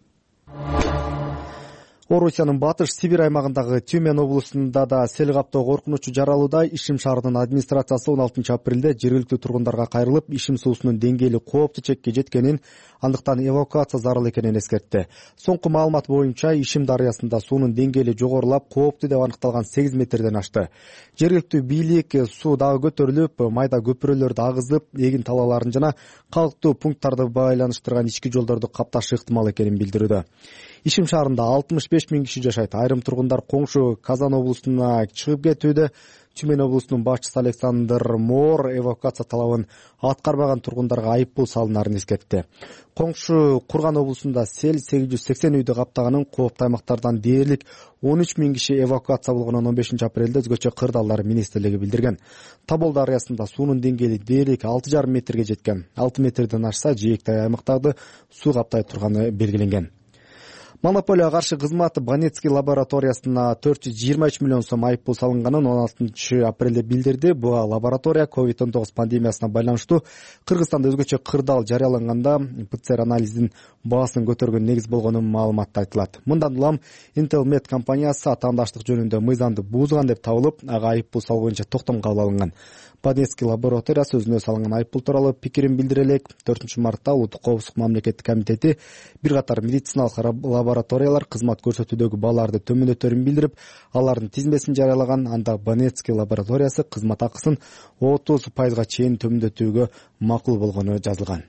Орусиянын батыш Сибирь аймагындагы Тюмень облусунда да сел каптоо коркунучу жаралууда. Ишим шаарынын администрациясы 16 апрелде жергиликтүү тургундарга кайрылып, ишим суусунун деңгээли кооптуу чекке жеткенин, андыктан эвакуация зарыл экенин эскертти. Соңку маалымат боюнча Ишим дарыясында суунун деңгээли жогорулап, кооптуу деп аныкталган 8 метрден ашты. Жергиликтүү бийлик суу дагы көтөрүлүп, майда көпүрөлөрдү агызып, эгин талааларын жана калктуу пункттарды байланыштырган ички жолдорду капташы ыктымал экенин билдирүүдө. Ишим шаарында 65 000 киши жашайт. Айрым тургундар коңшу Казан облусуна чыгып кетүүдө. Тюмень облусунун башчысы Александр Моор эвакуация талабын аткарбаган тургундарга айыппул салынарын эскертти. Коңшу Курган облусунда сел 880 үйдү каптаганын, кооптуу аймактардан дээрлик 13 000 киши эвакуация болгонун 15 апрелде өзгөчө кырдаалдар министрлиги билдирген. Тобол дарыясында суунун деңгээли дээрлик 6,5 метрге жеткен. 6 метрден ашса, жээктэй аймактарды суу каптай турганы белгиленген. Монополияга каршы кызмат Банецкий лабораториясына 423 миллион сом айыппул салынганын 16 апрелде билдирди. Бул лаборатория COVID-19 пандемиясына байланыштуу Кыргызстанда өзгөчө кырдаал жарыяланганда ПЦР анализин баасын көтөргөн негиз болгону маалыматта айтылат. Мындан улам Intelmet компаниясы атаандаштык жөнүндө мыйзамды буузган деп табылып, ага айыппул салуу боюнча токтом кабыл алынган. Донецкий лабораториясы өзүнө салынган айыппул тууралуу пикирин билдире элек 4 мартта Улуттук коопсуздук мамлекеттик комитети бир катар медициналык лабораториялар кызмат көрсөтүүдөгү бааларды төмөндөтөрүн билдирип, алардын тизмесин жарыялаган. Анда Донецкий лабораториясы кызмат акысын 30% чейин төмөндөтүүгө макул болгону жазылган.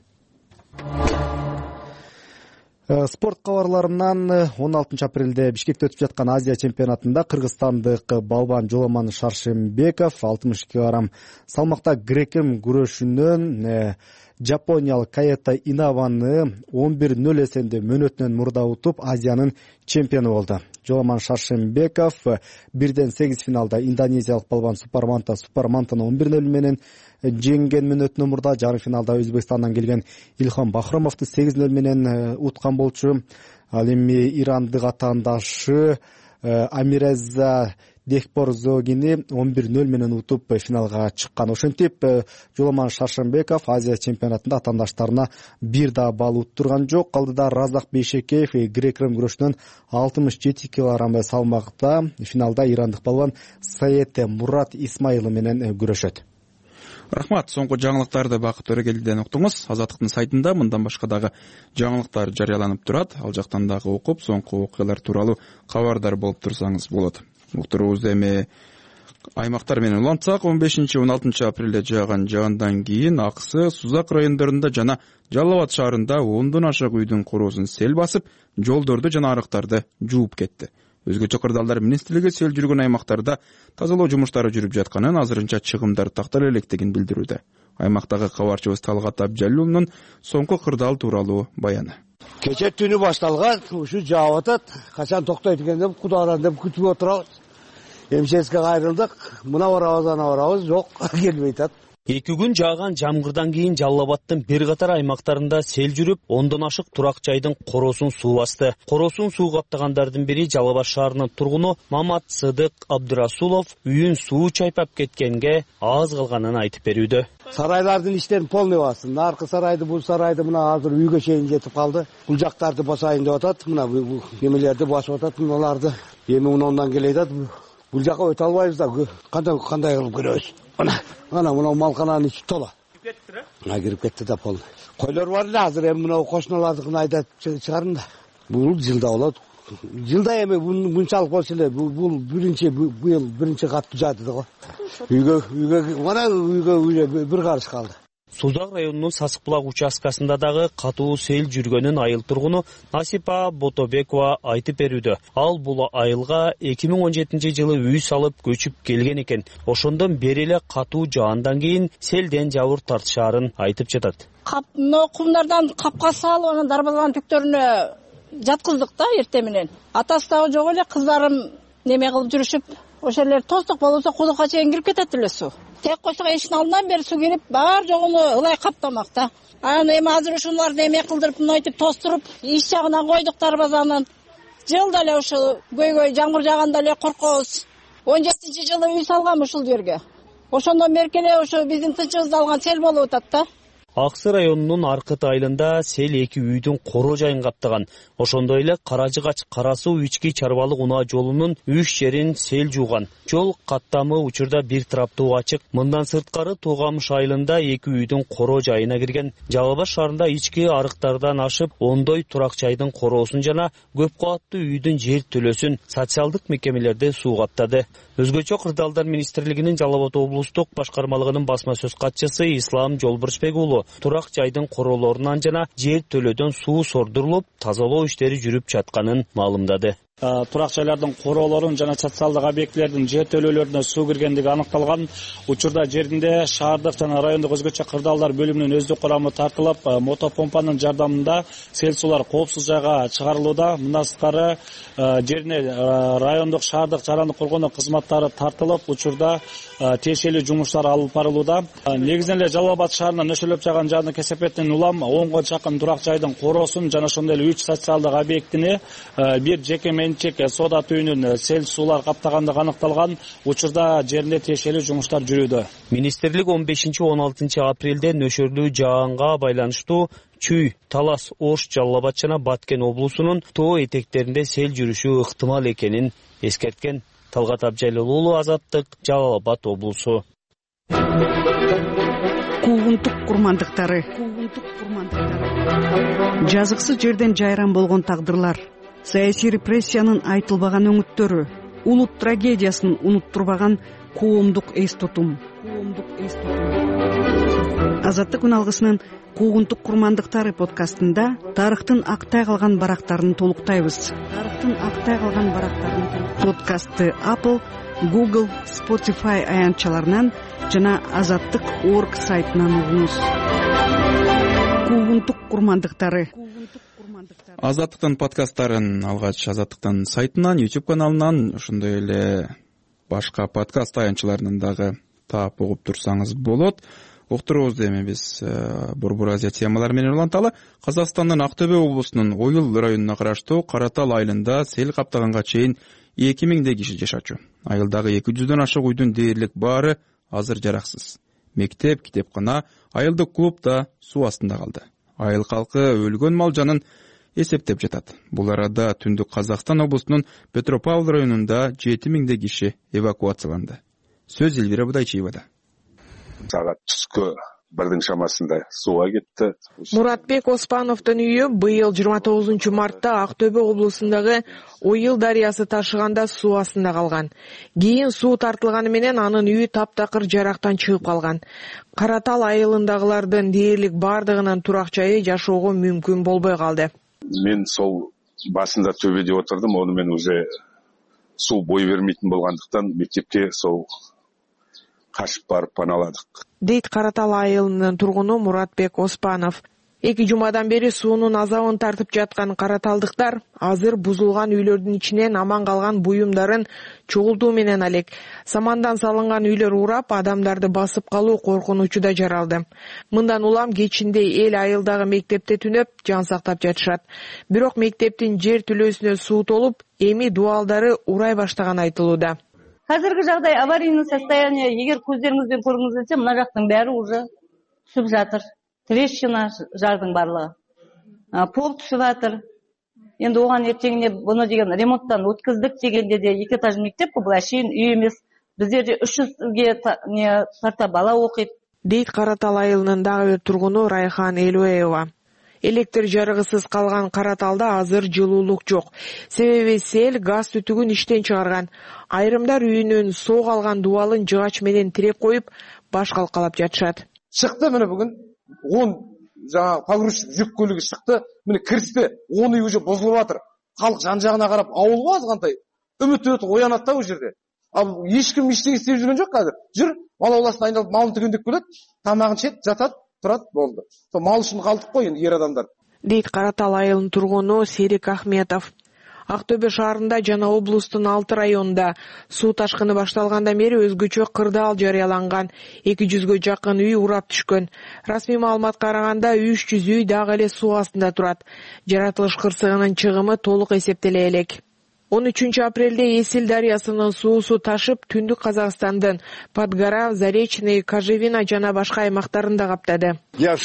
Спорт кабарларынан 16 апрелде Бишкекте өтүп жаткан Азия чемпионатында кыргызстандык балбан Жоламан Шаршембеков 62 кг салмакта грекем күрөшүнөн Жапониялык Каэта Инаваны 11-0 эсенде мөөнөтүнөн мурда утуп Азиянын чемпиону болду. Жоламан Шаршембеков 1-8 финалда индонезиялык балбан Супармантаны 11-0 менен жеңген мөөнөтүнөн мурда. Жарым финалда Өзбекстандан келген Илхам Бахромовду 8-0 менен уткан болчу. Ал эми ирандык атаандашы Амиреза Дехпорзогини 11-0 менен утуп финалга чыккан. Ошентип Жоламан Шаршембеков Азия чемпионатында атаандаштарына бир да балл уттурган жок. Алдыда Разак Бейшекеев грек-рим күрөшүнөн 67 кг салмакта финалда ирандык балбан Саете Мурат Исмаилы менен күрөшөт. Рахмат. Соңку жаңылыктарды Бакыт Өрегелдиден уктуңуз. Азаттыктын сайтында мындан башка дагы жаңылыктар жарыяланып турат. Ал жактан дагы окуп, соңку окуялар тууралуу кабардар болуп турсаңыз болот. Уктуруубузду эми аймактар менен улантсак, 15-16 апрелде жааган жагандан кийин Аксы, Сузак райондорунда жана Жалал Абад шаарында 10дон ашык үйдүн короосун сел басып, жолдорду жана арыктарды жууп кетти. Өзгөчө кырдаалдар министрлиги сел жүргөн аймактарда тазалоо жумуштары жүрүп жатканын, азырынча чыгымдар тактала электигин билдирүүдө. Аймактагы кабарчыбыз Талгат Абжалуулунун соңку кырдаал тууралуу баяны. Кече түнү башталган, ушу жаап атат. Качан токтойт экен деп Кудайдан деп күтүп отурабыз. МЧСке кайрылдык. Мына барабыз, жок, келбей атат. 2 күн жааган жамгырдан кийин Жалал Абадтын бир катар аймактарында сел жүрүп, 10дон ашык турак жайдын короосун суу басты. Короосун суу каптагандардын бири Жалал Абад шаарынын тургуну Мамат Сыдык Абдырасулов үйүн суу чайпап кеткенге аз калганын айтып берүүдө. Сарайлардын иштерин полный басты. Аркы сарайды, бул сарайды мына азыр үйгө чейин жетип калды. Бул жактарды басайын деп атат. Мына бул немелерди басып атат, мыналарды. Эми ондан келет атат. Бул жака өтө албайбыз да, кандай кылып көрөбүз. Мына малкананын ичи тола. Кирип кетти да пол. Койлор бар эле азыр эми мына кошуналардыкын айдап чыгарын да. Бул жылда болот. Жылда эми мынчалык болсо эле бул быйыл биринчи катты жаады да го. Үйгө бир карыш калды. Сузак районунун Сасык булак участкасында дагы катуу сел жүргөнүн айыл тургуну Насипа Ботобекова айтып берүүдө. Ал бул айылга 2017-жылы үй салып көчүп келген экен. Ошондон бери эле катуу жаандан кийин селден жабыр тартышаарын айтып жатат. Кумдардан капка салып, анан дарбазанын түктөрүнө жаткыздык да эртең менен. Атасы дагы жок эле, кыздарым неме кылып жүрүшүп, ошолер тостук болсо кудукка чейин кирип кетет эле суу. Тек койсок эшиктин алдынан бери суу келип, бар жогуну ылай каптамак да. Анан эми азыр ушуларды эме кылдырып, мынтип тостуруп, иш жагына койдук дарбазанын. Жылда эле ушул көйгөй жамгыр жааганда эле коркобуз. 17-жылы үй салгам ушул жерге. Ошондон бери эле ошо биздин тынчыбызды алган сел болуп атат да. Аксы районунун Аркыт айылында сел 2 үйдүн коро жайын каптаган. Ошондой эле Каражыгач Карасуу ички чарбалык унаа жолунун 3 жерин сел жууган. Жол каттамы учурда бир тараптуу ачык. Мындан сырткары Тоогамыш айылында 2 үйдүн коро жайына кирген. Жалал Абад шаарында ички арыктардан ашып, ондой турак жайдын короосун жана көп кабаттуу үйдүн жер төлөсүн социалдык мекемелерде суу каптады. Өзгөчө кырдаалдар министрлигинин Жалал Абад облустук башкармалыгынын басма сөз катчысы Ислам Жолбурчбек уулу турак жайдын короолорунан жана жер төлөөдөн суу сордурулуп, тазалоо иштери жүрүп жатканын маалымдады. Турак жайлардын короолорун жана социалдык объектилердин жер төлөөлөрүнө суу киргендиги аныкталган. Учурда жеринде шаардык жана райондук өзгөчө кырдаалдар бөлүмүнүн өздүк курамы тартылып, мотопомпанын жардамында сел суулар коопсуз жайга чыгарылууда. Мындан сырткары жерине райондук шаардык жарандык коргонуу кызматтары тартылып, учурда тиешелүү жумуштар алып барылууда. Негизинен эле Жалал Абад шаарынан нөшөлөп жааган жааны кесепеттен улам 10га жакын турак жайдын короосун жана ошондой эле 3 социалдык объектини бир жеке менчик соода түйүнүн сел суулар каптагандыгы аныкталган. Учурда жеринде тиешелүү жумуштар жүрүүдө. Министрлик 15-16 апрелде нөшөрлүү жаганга байланыштуу Чүй, Талас, Ош, Жалал Абад жана Баткен облусунун тоо этектеринде сел жүрүшү ыктымал экенин эскерткен. Талгат Абжайлуулу, Азаттык, Жалал Абад облусу. Куугунтук курмандыктары. Жазыксыз жерден жайран болгон тагдырлар, саясий репрессиянын айтылбаган өңүттөрү, улут трагедиясын унуттурбаган коомдук эс тутум. Азаттык үналгысынын Куугунтук курмандыктары подкастында тарыхтын актай калган барактарын толуктайбыз. Подкастты Apple, Google, Spotify аянтчаларынан жана Азаттык.org сайтынан угуңуз. Куугунтук курмандыктары. Азаттыктын подкасттарын алгач Азаттыктын сайтынан, YouTube каналынан, ошондой эле башка подкаст аянтчаларынан дагы таап угуп турсаңыз болот. Уктурубуз эми биз Борбор Азия темалары менен уланталы. Казакстандын Актөбө облусунун Ойыл районуна караштуу Каратал айылында сел каптаганга чейин 2000 киши жашачу. Айылдагы 200дөн ашык үйдүн дээрлик баары азыр жараксыз. Мектеп, китепкана, айылдык клуб да суу астында калды. Айыл калкы өлгөн мал жанын эсептеп жатат. Бул арада Түндүк Казакстан облусунун Петропавл районунда 7000 киши эвакуацияланды. Сөз Элвира Будайчиевада. Сагат түскө 1-дин шамасында сууга кетти. Муратбек Оспановдун үйү быйыл 29 мартта Актөбө облусундагы Ойыл дарыясы ташыганда суу астында калган. Кийин суу тартылганы менен анын үйү таптакыр жарактан чыгып калган. Каратал айылындагылардын дээрлик бардыгынын турак жайы жашоого мүмкүн болбой калды. Мен сол басында төбөдө отурдум, ону мен уже суу бой бермейтин болгондуктан мектепке сол кашып барып паналадык. Дейт Каратал айылынын тургуну Муратбек Оспанов. 2 жумадан бери суунун азабын тартып жаткан караталдыктар азыр бузулган үйлөрдүн ичинен аман калган буюмдарын чогултуу менен алек. Самандан салынган үйлөр урап, адамдарды басып калуу коркунучу да жаралды. Мындан улам кечинде эл айылдагы мектепте түнөп, жан сактап жатышат. Бирок мектептин жер түлөөсүнө суу толуп, эми дуалдары урай баштаганы айтылууда. Қазіргі жағдай аварийный состояние, егер көздеріңізбен көргіңізде, мына жақтың бәрі уже түсіп жатыр. Трещина жардың барлығы. Пол түсіп жатыр. Енді оған ертеңіне бұны деген ремонттан өткіздік дегенде де 2 этаж мектеп, бұл әшейін үй емес. Біздерде 300-ге тарта бала оқиды. Дейт Каратал айылынын дагы бир тургуну Райхан Элуеева. Электр жарыгысыз калган Караталда азыр жылуулук жок. Себеби сел газ түтүгүн иштен чыгарган. Айрымдар үйүнүн соо калган дубалын жыгач менен тиреп коюп, баш калкалап жатышат. Чыкты мына бүгүн 10 жаңа погрузчик жүк көлүгү чыкты. Мына кирсте 10 үй уже бузулуп атыр. Калк жан жагына карап ауылга азгандай үмүт оянат да бул жерде. Ал эчким иштеги істеп жүргөн жок азыр. Жүр, мал ауласына айналып малын түгөндөп келет, тамагын чет, жатат. Болды. Мал үшін қалдық қой енді ер адамдар. Дейт Каратал айылынын тургуну Серик Ахметов. Актөбө шаарында жана облустун 6 районунда суу ташкыны башталгандан бери өзгөчө кырдаал жарыяланган. 200гө жакын үй урап түшкөн. Расмий маалыматка караганда 300 үй дагы эле суу астында турат. Жаратылыш кырсыгынын чыгымы толук эсептеле элек. 13 апрелде Эсил дарыясынын суусу ташып, Түндүк Казакстандын Подгора, Заречный, Кожевина жана башка аймактарында каптады. Я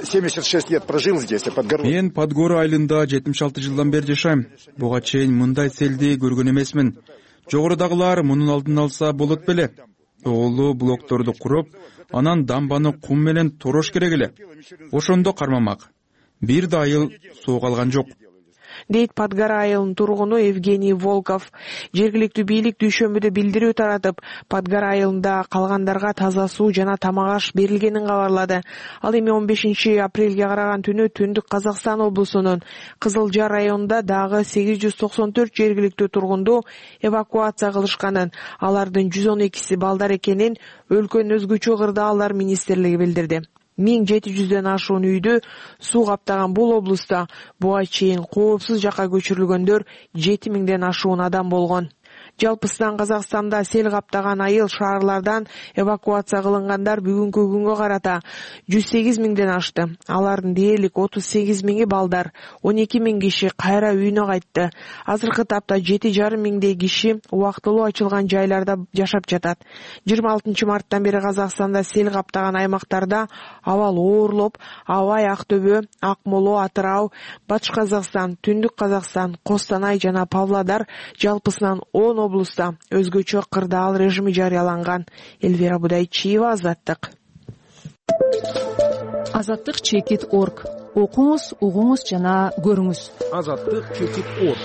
76 лет прожил здесь, Подгора. Мен Подгора айылында 76 жылдан бери жашайм. Буга чейин мындай селди көргөн эмесмин. Жогорудагылар мунун алдын алса болот беле. Оолу блокторду куруп, анан дамбаны кум менен торош керек эле. Ошондо кармамак. Бир да айыл суу калган жок. Дейт Подгора айылынын тургуну Евгений Волков. Жергиликтүү бийлик дүйшөмбүдө билдирүү таратып, Подгора айылында калгандарга таза суу жана тамак аш берилгенин кабарлады. Ал эми 15 апрелге караган түнү Түндүк Казакстан облусунун Кызылжар районунда дагы 894 жергиликтүү тургунду эвакуация кылышканын, алардын 112си балдар экенин өлкөнүн өзгөчө кырдаалдар министрлиги билдирди. 1700дөн ашуун үйдү суу каптаган бул облуста буга чейин коопсуз жакка көчүрүлгөндөр 7000ден ашуун адам болгон. Жалпысынан Казакстанда сел каптаган айыл шаарлардан эвакуация кылынгандар бүгүнкү күнгө карата 108 миңден ашты. Алардын дээрлик 38 миңи балдар, 12 миң киши кайра үйүнө кайтты. Азыркы тапта 7,5 миңдей киши убактылуу ачылган жайларда жашап жатат. 26 марттан бери Казакстанда сел каптаган аймактарда абал оорлоп, Абай, Актөбө, Акмола, Атырау, Батыш Казакстан, Түндүк Казакстан, Костанай жана Павлодар жалпысынан 10 облуста өзгөчө кырдаал режими жарыяланган. Элвира Будайчиева, Азаттык. Азаттык чекит.org. Окуңуз, угуңуз жана көрүңүз. Азаттык чекит.org.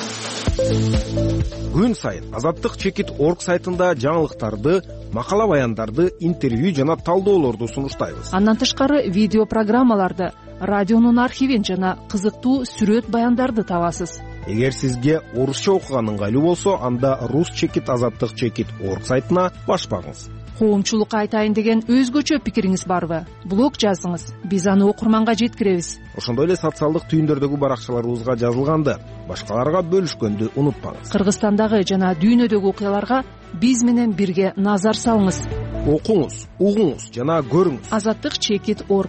Күн сайын Азаттык чекит.org сайтында жаңылыктарды, макала баяндарды, интервью жана талдоолорду сунуштайбыз. Андан тышкары видео программаларды, радионун архивин жана кызыктуу сүрөт баяндарды табасыз. Эгер сизге орусча окуган ыңгайлуу болсо, анда рус чекит азаттык чекит.org сайтына баш багыңыз. Коомчулукка айтайын деген өзгөчө пикириңиз барбы? Блог жазыңыз, биз аны окурманга жеткиребиз. Ошондой эле социалдык түйүндөрдөгү баракчаларыбызга жазылганды, башкаларга бөлүшкөндү унутпаңыз. Кыргызстандагы жана дүйнөдөгү окуяларга биз менен бирге назар салыңыз. Окуңуз, угуңуз жана көрүңүз. Азаттык чекит.org.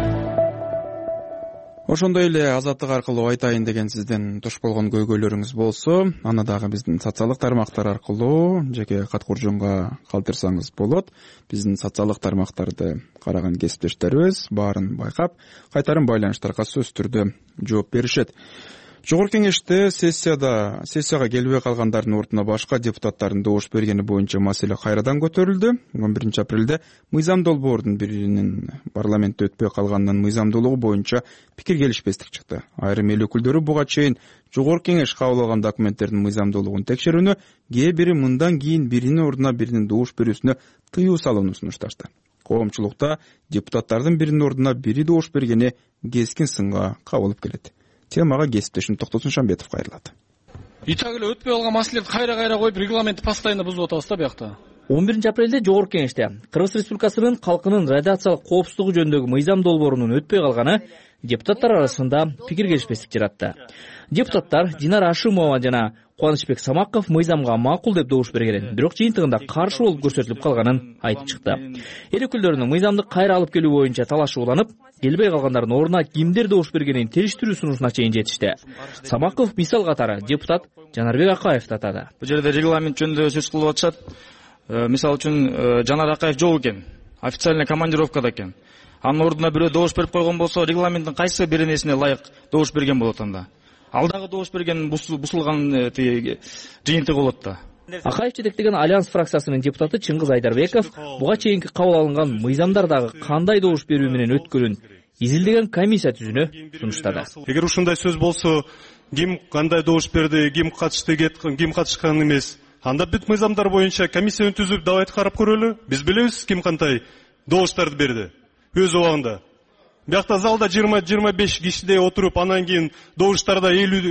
Ошондой эле азаттык аркылуу айтайын деген сиздин туш болгон көйгөйлөрүңүз болсо, аны дагы биздин социалдык тармактар аркылуу жеке кат куржунга калтырсаңыз болот. Биздин социалдык тармактарды караган кесиптештерибиз баарын байкап, кайтарым байланыштарга сөзсүз түрдө жооп беришет. Жогорку кеңеште сессияга келбей калгандардын ордуна башка депутаттардын добуш бергени боюнча маселе кайрадан көтөрүлдү. 11 апрелде мыйзам долбоордун биринин парламентте өтпөй калганынын мыйзамдуулугу боюнча пикир келишпестик чыкты. Айрым эл өкүлдөрү буга чейин жогорку кеңеш кабыл алган документтердин мыйзамдуулугун текшерүүнү, кээ бири мындан кийин биринин ордуна биринин добуш берүүсүнө тыюу салууну сунушташты. Коомчулукта депутаттардын биринин ордуна бири добуш бергени кескин сынга кабылып келет. Темага кесиптешим Токтосун Шамбетов кайрылат. Итак эле өтпөй калган маселелерди кайра коюп, регламентти постоянно бузуп атабыз да биякта. 11 апрелде Жогорку кеңеште Кыргыз Республикасынын калкынын радиациялык коопсуздугу жөнүндөгү мыйзам долбоорунун өтпөй калганы депутаттар арасында пикир келишпестик жаратты. Депутаттар Динара Ашимова жана Кубанычбек Самаков мыйзамга макул деп добуш берген, бирок жыйынтыгында каршы болуп көрсөтүлүп калганын айтып чыкты. Эл өкүлдөрүнүн мыйзамды кайра алып келүү боюнча талашы уланып, келбей калгандардын ордуна кимдер добуш бергенин териштирүү сунушуна чейин жетишти. Самаков мисал катары депутат Жанарбек Акаевди атады. Бул жерде регламент жөнүндө сөз кылып атышат. Мисалы үчүн Жанар Акаев жок экен, официальный командировкада экен. Анын ордуна бирөө добуш берип койгон болсо, регламенттин кайсы биринесине ылайык добуш берген болот анда? Алдагы добуш берген бусулган жыйынтыгы болот да. Акаев жетектеген Альянс фракциясынын депутаты Чыңгыз Айдарбеков буга чейинки кабыл алынган мыйзамдардагы кандай добуш берүү менен өткөнүн изилдеген комиссия түзүүнү сунуштады. Эгер ушундай сөз болсо, ким кандай добуш берди, ким катышты, ким катышкан эмес, анда бүт мыйзамдар боюнча комиссияны түзүп давайте карап көрөлү. Биз билебиз ким кандай добуштарды берди өз убагында. Биякта залда 20-25 кишидей отуруп, анан кийин добуштарда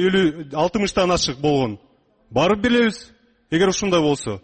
50-60тан ашык болгон. Барып билебиз. Эгер ушундай болсо,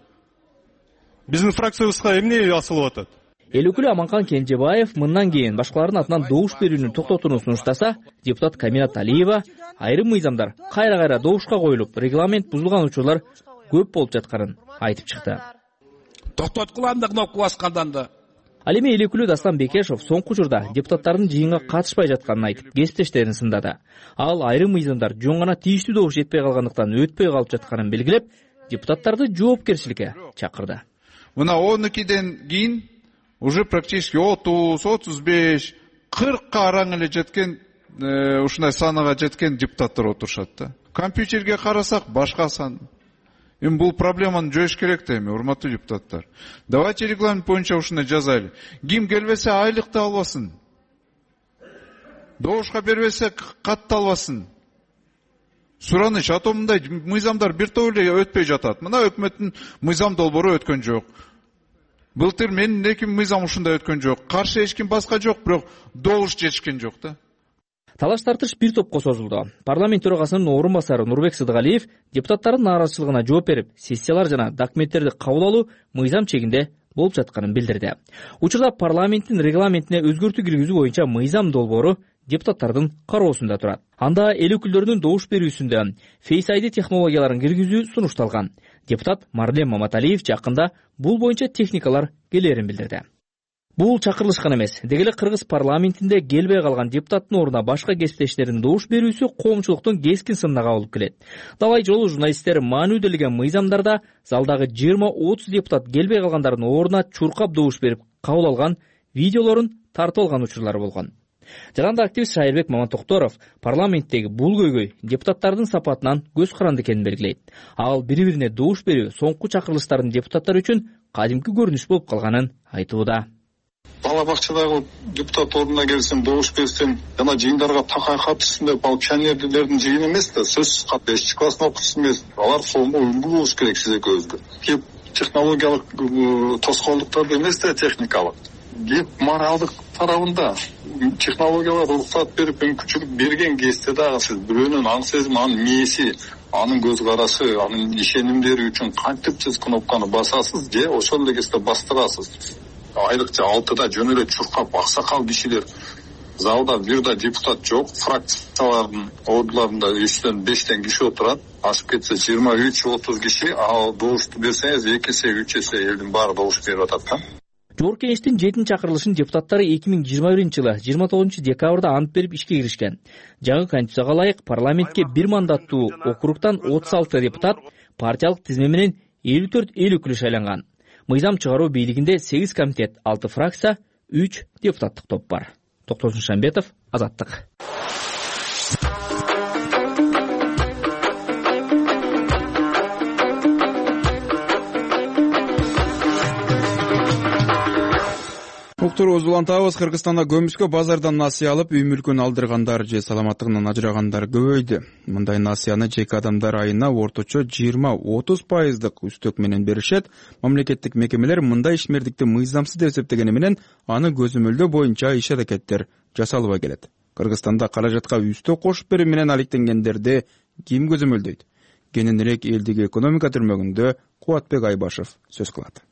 биздин фракциябызга эмне асылып атат? Эл өкүлү Аманкан Кенжебаев мындан кийин башкалардын атынан добуш берүүнү токтотууну сунуштаса, депутат Каминат Алиева айрым мыйзамдар кайра добушка коюлуп, регламент бузулган учурлар көп болуп жатканын айтып чыкты. Токтоткула анда кнопка баскандан да. Ал эми эл өкүлү Дастан Бекешов соңку учурда депутаттардын жыйынга катышпай жатканын айтып, кесиптештерин сындады. Ал айрым мыйзамдар жөн гана тийиштүү добуш жетпей калгандыктан өтпөй калып жатканын белгилеп, депутаттарды жоопкерчиликке чакырды. Мына 12ден кийин уже практически 30, 35, 40ка араң эле жеткен, ушундай санага жеткен депутаттар отурушат да. Компьютерге карасак башка сан. Эми бул проблеманы жоюш керек да эми, урматтуу депутаттар. Давайте регламент боюнча ушундай жазайлы. Ким келбесе айлыкты албасын. Добушка бербесе катты албасын. Сураныч, а то мындай мыйзамдар бир топ эле өтпөй жатат. Мына өкмөттүн мыйзам долбоору өткөн жок. Былтыр менин эки мыйзам ушундай өткөн жок. Каршы эч ким башка жок, бирок добуш жетишкен жок да. Талаш тартыш бир топко созулду. Парламент төрагасынын орун басары Нурбек Сыдыгалиев депутаттардын нааразычылыгына жооп берип, сессиялар жана документтерди кабыл алуу мыйзам чегинде болуп жатканын билдирди. Учурда парламенттин регламентине өзгөртүү киргизүү боюнча мыйзам долбоору депутаттардын кароосунда турат. Анда эл өкүлдөрүнүн добуш берүүсүндө Face ID технологияларын киргизүү сунушталган. Депутат Марлен Маматалиев жакында бул боюнча техникалар келерин билдирди. Бул чакырылышкан эмес. Деги эле Кыргыз парламентинде келбей калган депутаттын ордуна башка кесиптештеринин добуш берүүсү коомчулуктун кескин сынына кабылып келет. Далай жолу журналисттер маанүделеген мыйзамдарда залдагы 20-30 депутат келбей калгандардын ордуна чуркап добуш берип кабыл алган видеолорун тартып алган учурлары болгон. Жаранда активист Шайырбек Маматокторов парламенттеги бул көйгөй депутаттардын сапатынан көз каранды экенин белгилейт. Ал бири-бирине добуш берүү соңку чакырылыштардын депутаттар үчүн кадимки көрүнүш болуп калганын айтууда. Бала бакчадагы депутат ордуна келсем, добуш берсем, жана жыйындарга такай катышсын деп, ал пионерлердин жыйыны эмес да, сөзсүз кат 5 класстын окуучусу эмес. Алар сонун үлгү болуш керек сиз экөөбүзгө. Кеп технологиялык тоскоолдуктарды эмес да, техникалык. Кеп моралдык тарабында технологиялар уруксат берип, мүмкүнчүлүк берген кезде дагы сиз бирөөнүн аң сезими, анын мээси, анын көз карашы, анын ишенимдери үчүн кантип сиз кнопканы басасыз же ошол эле кезде бастырасыз. Айрыкча 6-да жөн эле чуркап аксакал кишилер залда бир да депутат жок, фракциялардын ордуларында 3-5 киши отурат, ашып кетсе 23-30 киши, ал добушту берсеңиз 2-3 эсе элдин баары добуш берип атат да. Жогорку Кеңештин 7-чакырылышын депутаттары 2021-жылы 29-декабрда ант берип ишке киришкен. Жаңы конституцияга ылайык парламентке бир мандаттуу округтан 36 депутат, партиялык тизме менен 54 эл өкүлү шайланган. Мыйзам чыгаруу бийлигинде 8 комитет, 6 фракция, 3 депутаттык топ бар. Токтосун Шамбетов, Азаттык. Уктурубузду улантабыз. Кыргызстанда көмүскө базардан насыя алып, үй мүлкүн алдыргандар же саламаттыгынан ажырагандар көбөйдү. Мындай насыяны жеке адамдар айына орточо 20-30% үстөк менен беришет. Мамлекеттик мекемелер мындай ишмердикти мыйзамсыз деп эсептегени менен аны көзөмөлдөө боюнча иш-аракеттер жасалбай келет. Кыргызстанда каражатка үстөк кошуп берүү менен алектенгендерди ким көзөмөлдөйт? Кененирээк элдиги экономика түрмөгүндө Кубатбек Айбашев сөз кылат.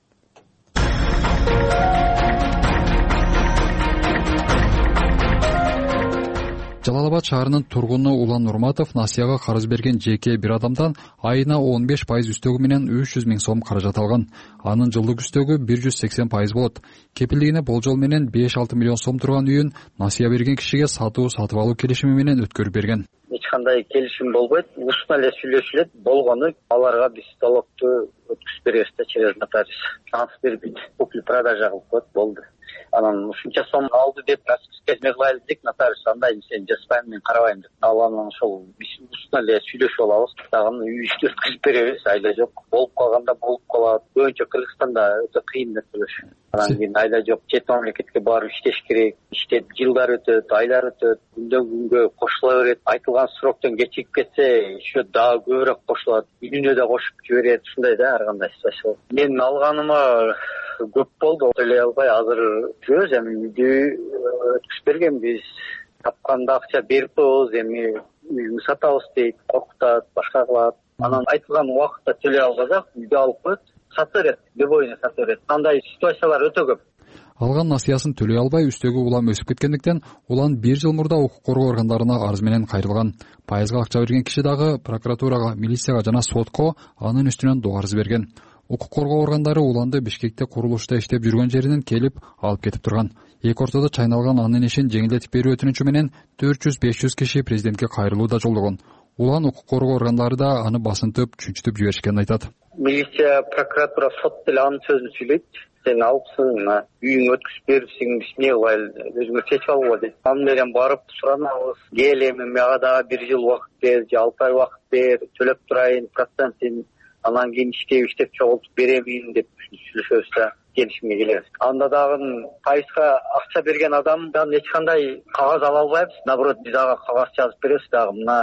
Жалал Абад шаарынын тургуну Улан Нурматов насыяга карыз берген жеке бир адамдан айына 15% үстөгү менен 300 000 сом каражат алган. Анын жылдык үстөгү 180% болот. Кепилдигине болжол менен 5-6 миллион сом турган үйүн насыя берген кишиге сатып алуу келишими менен өткөрүп берген. Эч кандай келишим болбойт. Ушуна эле сүйлөшүлөт. Болгону аларга биз талокту өткүзүп беребиз да через нотариус. Шанс бербейт. Купли-продажа кылып коет, болду. Анан ушунча сом алды деп кезме кылайлы дедик, нотариус андай сен жазбайм, мен карабайм деп. Анан ошол биз ушуна эле сүйлөшүп алабыз. Дагы үйдү өткүзүп беребиз, айда жок. Болуп калганда болуп калат. Көбүнчө Кыргызстанда өтө кыйын нерселер. Анан кийин айда жок, чет мамлекетке барып иштеш керек. Иштеп жылдар өтөт, айлар өтөт, күндөн күнгө кошула берет. Айтылган сроктон кечигип кетсе, еще дагы көбүрөөк кошулат. Үйүнө да кошуп жиберет. Ушундай да ар кандай ситуация. Мен алганыма көп болду, төлөй албай азыр жүрөбүз, эми үйдү өткүзүп бергенбиз. Тапканда акча берип коебуз, эми үйүңдү сатабыз дейт, коркутат, башка кылат. Анан айтылган убакытта төлөй албасак, үйдү алып коет, сата берет, бебойно сата берет. Андай ситуациялар өтө көп. Алган насыясын төлөй албай үстөгү улам өсүп кеткендиктен, улан 1 жыл мурда укук коргоо органдарына арыз менен кайрылган. Пайызга акча берген киши дагы прокуратурага, милицияга жана сотко анын үстүнөн доо арыз берген. Укук коргоо органдары уланды Бишкекте курулушта иштеп жүргөн жеринен келип алып кетип турган. Эки ортодо чайналган анын ишин жеңилдетип берүү өтүнүчү менен 400-500 киши президентке кайрылуу да жолдогон. Улан укук коргоо органдары да аны басынтып, чүнчүтүп жиберишкенин айтат. Милиция, прокуратура, сот деле анын сөзүн сүйлөйт. Сен алыпсың, үйүңө өткүзүп берипсиң, биз эмне кылайлы, өзүңөр чечип алгыла дейт. Аны менен барып суранабыз. Кел эми мага дагы 1 жыл убакыт бер, же 6 ай убакыт бер, төлөп турайын, процентин, анан кийин иштеп чогултуп беремин деп сүйлөшөбүз да келишимге келебиз. Анда дагы пайызга акча берген адамдан эч кандай кагаз ала албайбыз. Наоборот, биз ага кагаз жазып беребиз дагы. Мына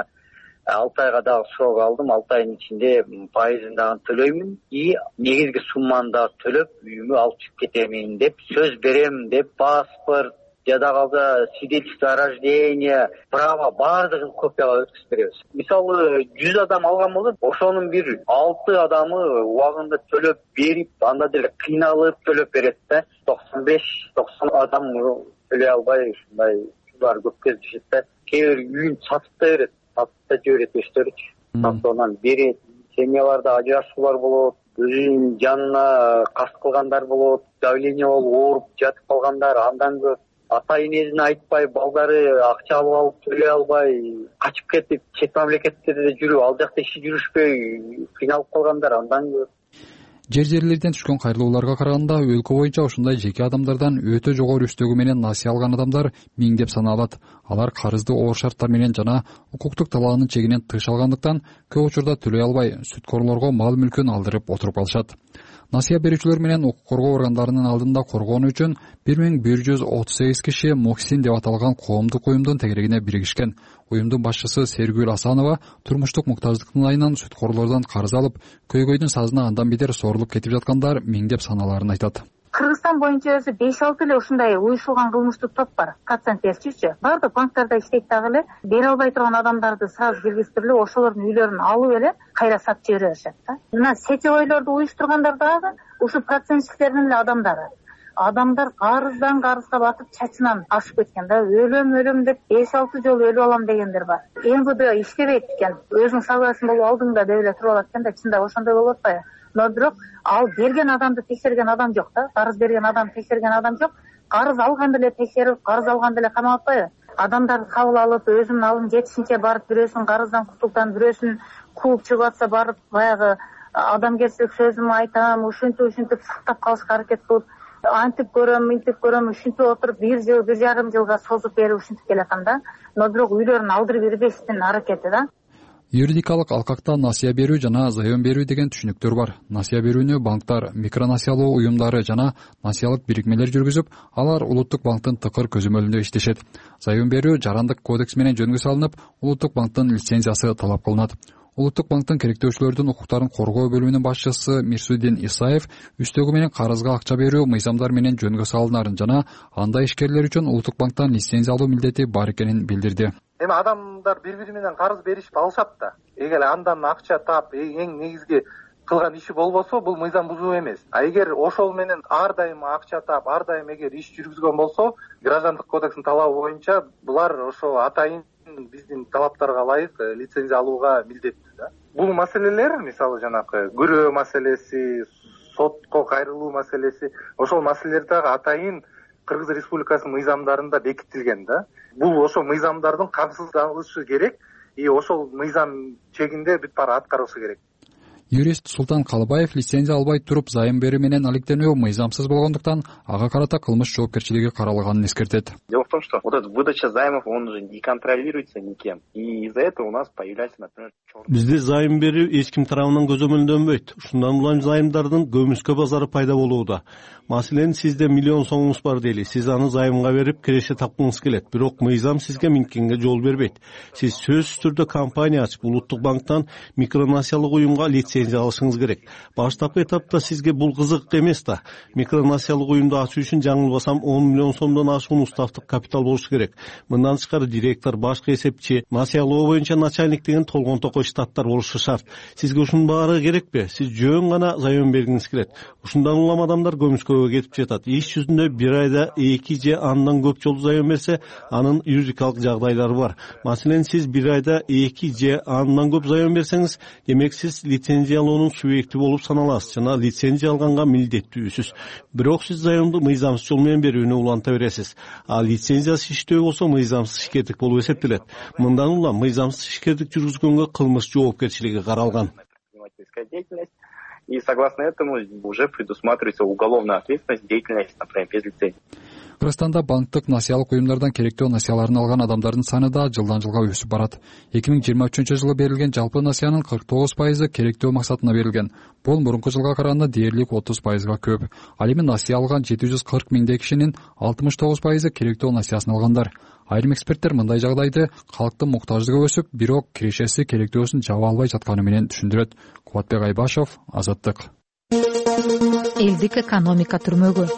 6 айга дагы срок алдым, 6 айдын ичинде пайызын дагы төлөймүн и негизги сумманы дагы төлөп үйүмө алып чыгып кетемин деп сөз берем деп паспорт, жада калса свидетельство о рождении, право баардыгын копияга өткүзүп беребиз. Мисалы 100 адам алган болсо, ошонун бир 6 адамы убагында төлөп берип, анда деле кыйналып төлөп берет да. 95-90 адам төлөй албай ушундай ушулар көп кездешет да. кээ бир үйүн сатып да берет, сатып да жиберет өздөрүчү. Сатып берет. Семьяларда ажырашуулар болот, өзүнүн жанына кас кылгандар болот, давление болуп ооруп жатып калгандар, андан көп ата энесине айтпай, балдары акча алып төлөй албай, качып кетип, чет мамлекеттерде жүрүп, ал жакта иши жүрүшпөй кыйналып калгандар андан көп. Жер-жерлерден түшкөн кайрылууларга караганда өлкө боюнча ушундай жеке адамдардан өтө жогору үстөгү менен насыя алган адамдар миңдеп саналат. Алар карызды оор шарттар менен жана укуктук талаанын чегинен тыш алгандыктан көп учурда төлөй албай, сүткорлорго мал мүлкүн алдырып отуруп калышат. Насыя берүүчүлөр менен укук коргоо органдарынын алдында коргоону үчүн 1138 киши Моксин деп аталган коомдук уюмдун тегерегине биригишкен. Уюмдун башчысы Сергүл Асанова турмуштук муктаждыктын айынан сүткорлордон карыз алып, көйгөйдүн сазына андан бетер сорулуп кетип жаткандар миңдеп саналарын айтат. Кыргызстан боюнча өзү 5-6 эле ушундай уюшулган кылмыштык топ бар. Процент берчүчү. Бардык банктарда иштейт дагы эле. Бере албай турган адамдарды сразу киргизтирип, ошолордун үйлөрүн алып эле кайра сатып жибере беришет да. Мына сетевойлорду уюштургандар дагы ушу процентчиктердин эле адамдары. Адамдар карыздан карызга батып чачынан ашып кеткен да. Өлөм деп 5-6 жолу өлүп алам дегендер бар. МВД иштебейт экен. Өзүң согласен болуп алдыңда деп эле туруп алат экен да. Чында ошондой болуп атпайбы? Но бирок ал берген адамды текшерген адам жок да. Карыз берген адам текшерген адам жок. Карыз алганды эле текшерип, карыз алганды эле камап атпайбы? Адамдарды кабыл алып, өзүнүн алым жетишинче барып, бирөөсүн карыздан кутултан, бирөөсүн кууп чыгып атса барып, баягы адамгерчилик сөзүм айтам, ушинтип сактап калышка аракет кылып, антип көрөм, мынтип көрөм, ушинтип отуруп 1 жыл, 1,5 жылга созуп берип ушинтип келатам да. Но бирок үйлөрүн алдырып бербештин аракети да. Юридикалык алкакта насыя берүү жана заем берүү деген түшүнүктөр бар. Насыя берүүнү банктар, микронасыялуу уюмдары жана насыялык бирикмелер жүргүзүп, алар улуттук банктын тыкыр көзөмөлүндө иштешет. Заем берүү жарандык кодекс менен жөнгө салынып, улуттук банктын лицензиясы талап кылынат. Улуттук банктын керектөөчүлөрдүн укуктарын коргоо бөлүмүнүн башчысы Мирсудин Исаев үстөгү менен карызга акча берүү мыйзамдар менен жөнгө салынарын жана андай ишкерлер үчүн улуттук банктан лицензия алуу милдети бар экенин билдирди. Эми адамдар бири-бири менен карыз беришип алышат да. Эгер андан акча таап, эң негизги кылган иши болбосо, бул мыйзам бузуу эмес. А эгер ошол менен ар дайым акча таап, ар дайым эгер иш жүргүзгөн болсо, граждандык кодекстин талабы боюнча булар ошо атайын биздин талаптарга ылайык лицензия алууга милдеттүү да. Бул маселелер, мисалы жанакы күрөө маселеси, сотко кайрылуу маселеси, ошол маселелер дагы атайын Кыргыз Республикасынын мыйзамдарында бекитилген да. Бул ошо мыйзамдардын камсыздалышы керек, ошол мыйзам чегинде бүт баары аткарылышы керек. Юрист Султан Калыбаев лицензия албай туруп заем берүү менен алектенүү мыйзамсыз болгондуктан ага карата кылмыш жоопкерчилиги каралганын эскертет. Дело в том, что вот эта выдача займов, он уже не контролируется никем. И из-за этого у нас появляется, например, Бизде зайым берүү эч ким тарабынан көзөмөлдөнбөйт. Ушундан улам зайымдардын көмүскө базары пайда болууда. Маселен, сизде 1 миллион сомуңуз бар дейли. Сиз аны зайымга берип киреше тапкыңыз келет. Бирок мыйзам сизге минткенге жол бербейт. Сиз сөзсүз түрдө компания ачып, улуттук банктан микронасыялык уюмга лицензия алышыңыз керек. Баштапкы этапта сизге бул кызык эмес да. Микронасыялык уюмду ачуу үчүн жаңылбасам 10 миллион сомдон ашуун уставдык капитал болушу керек. Мындан тышкары директор, башкы эсепчи, насыялоо боюнча начальник деген толгон токой штаттар болушу шарт. Сизге ушунун баары керекпи? Сиз жөн гана заем бергиңиз келет. Ушундан улам адамдар көмүскөгө кетип жатат. Иш жүзүндө бир айда 2 же андан көп жолу заем берсе, анын юридикалык жагдайлары бар. Маселен, сиз бир айда 2 же андан көп заем берсеңиз, демек сиз лицензиялоонун субъекти болуп саналасыз жана лицензия алганга милдеттүүсүз. Бирок сиз заемду мыйзамсыз жол менен берүүнү уланта бересиз. А лицензиясыз иштөө болсо мыйзамсыз ишкердик болуп эсептелет. Мындан улам мыйзамсыз ишкердик жүргүзгөнгө кылмыш жоопкерчилиги каралган. И согласно этому уже предусматривается уголовная ответственность, деятельность, например, без лицензии. Кыргызстанда банктык насыялык уюмдардан керектөө насыяларын алган адамдардын саны да жылдан жылга өсүп барат. 2023-жылы берилген жалпы насыянын 49% керектөө максатына берилген. Бул мурунку жылга караганда дээрлик 30%га көп. Ал эми насыя алган 740 миңдей кишинин 69% керектөө насыясын алгандар. Айрым эксперттер мындай жагдайды калктын муктаждыгы өсүп, бирок кирешеси керектөөсүн жаба албай жатканы менен түшүндүрөт. Кубатбек Айбашев, Азаттык. Элдик экономика түрмөгү.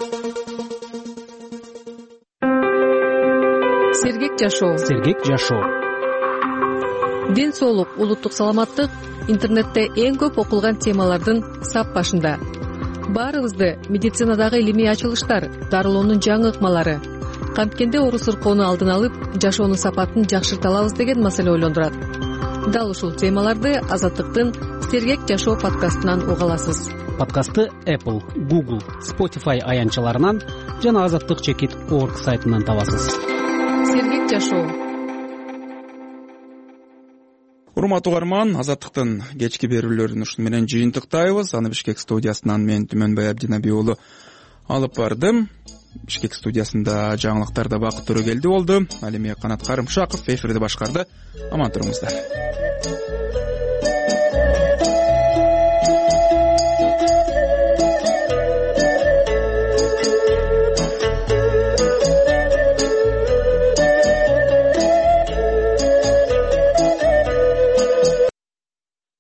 Сергек жашоо. Ден соолук, улуттук саламаттык интернетте эң көп окулган темалардын сап башында. Баарыбызды медицинадагы илимий ачылыштар, дарылоонун жаңы ыкмалары, канткенде оору сыркоону алдын алып жашоонун сапатын жакшырта алабыз деген маселе ойлондурат. Дал ушул темаларды Азаттыктын Сергек жашоо подкастынан уга аласыз. Подкастты Apple, Google, Spotify аянтчаларынан жана azattik.org сайтынан табасыз. Сергек жашоо. Урматтуу угарман, Азаттыктын кечки берүүлөрүн ушун менен жыйынтыктайбыз. Аны Бишкек студиясынан мен Түмөнбай Абдинаби уулу алып бардым. Бишкек студиясында жаңылыктарда Бакыт Төрөгелди болду. Ал эми Канат Карымшаков эфирди башкарды. Аман туруңуздар.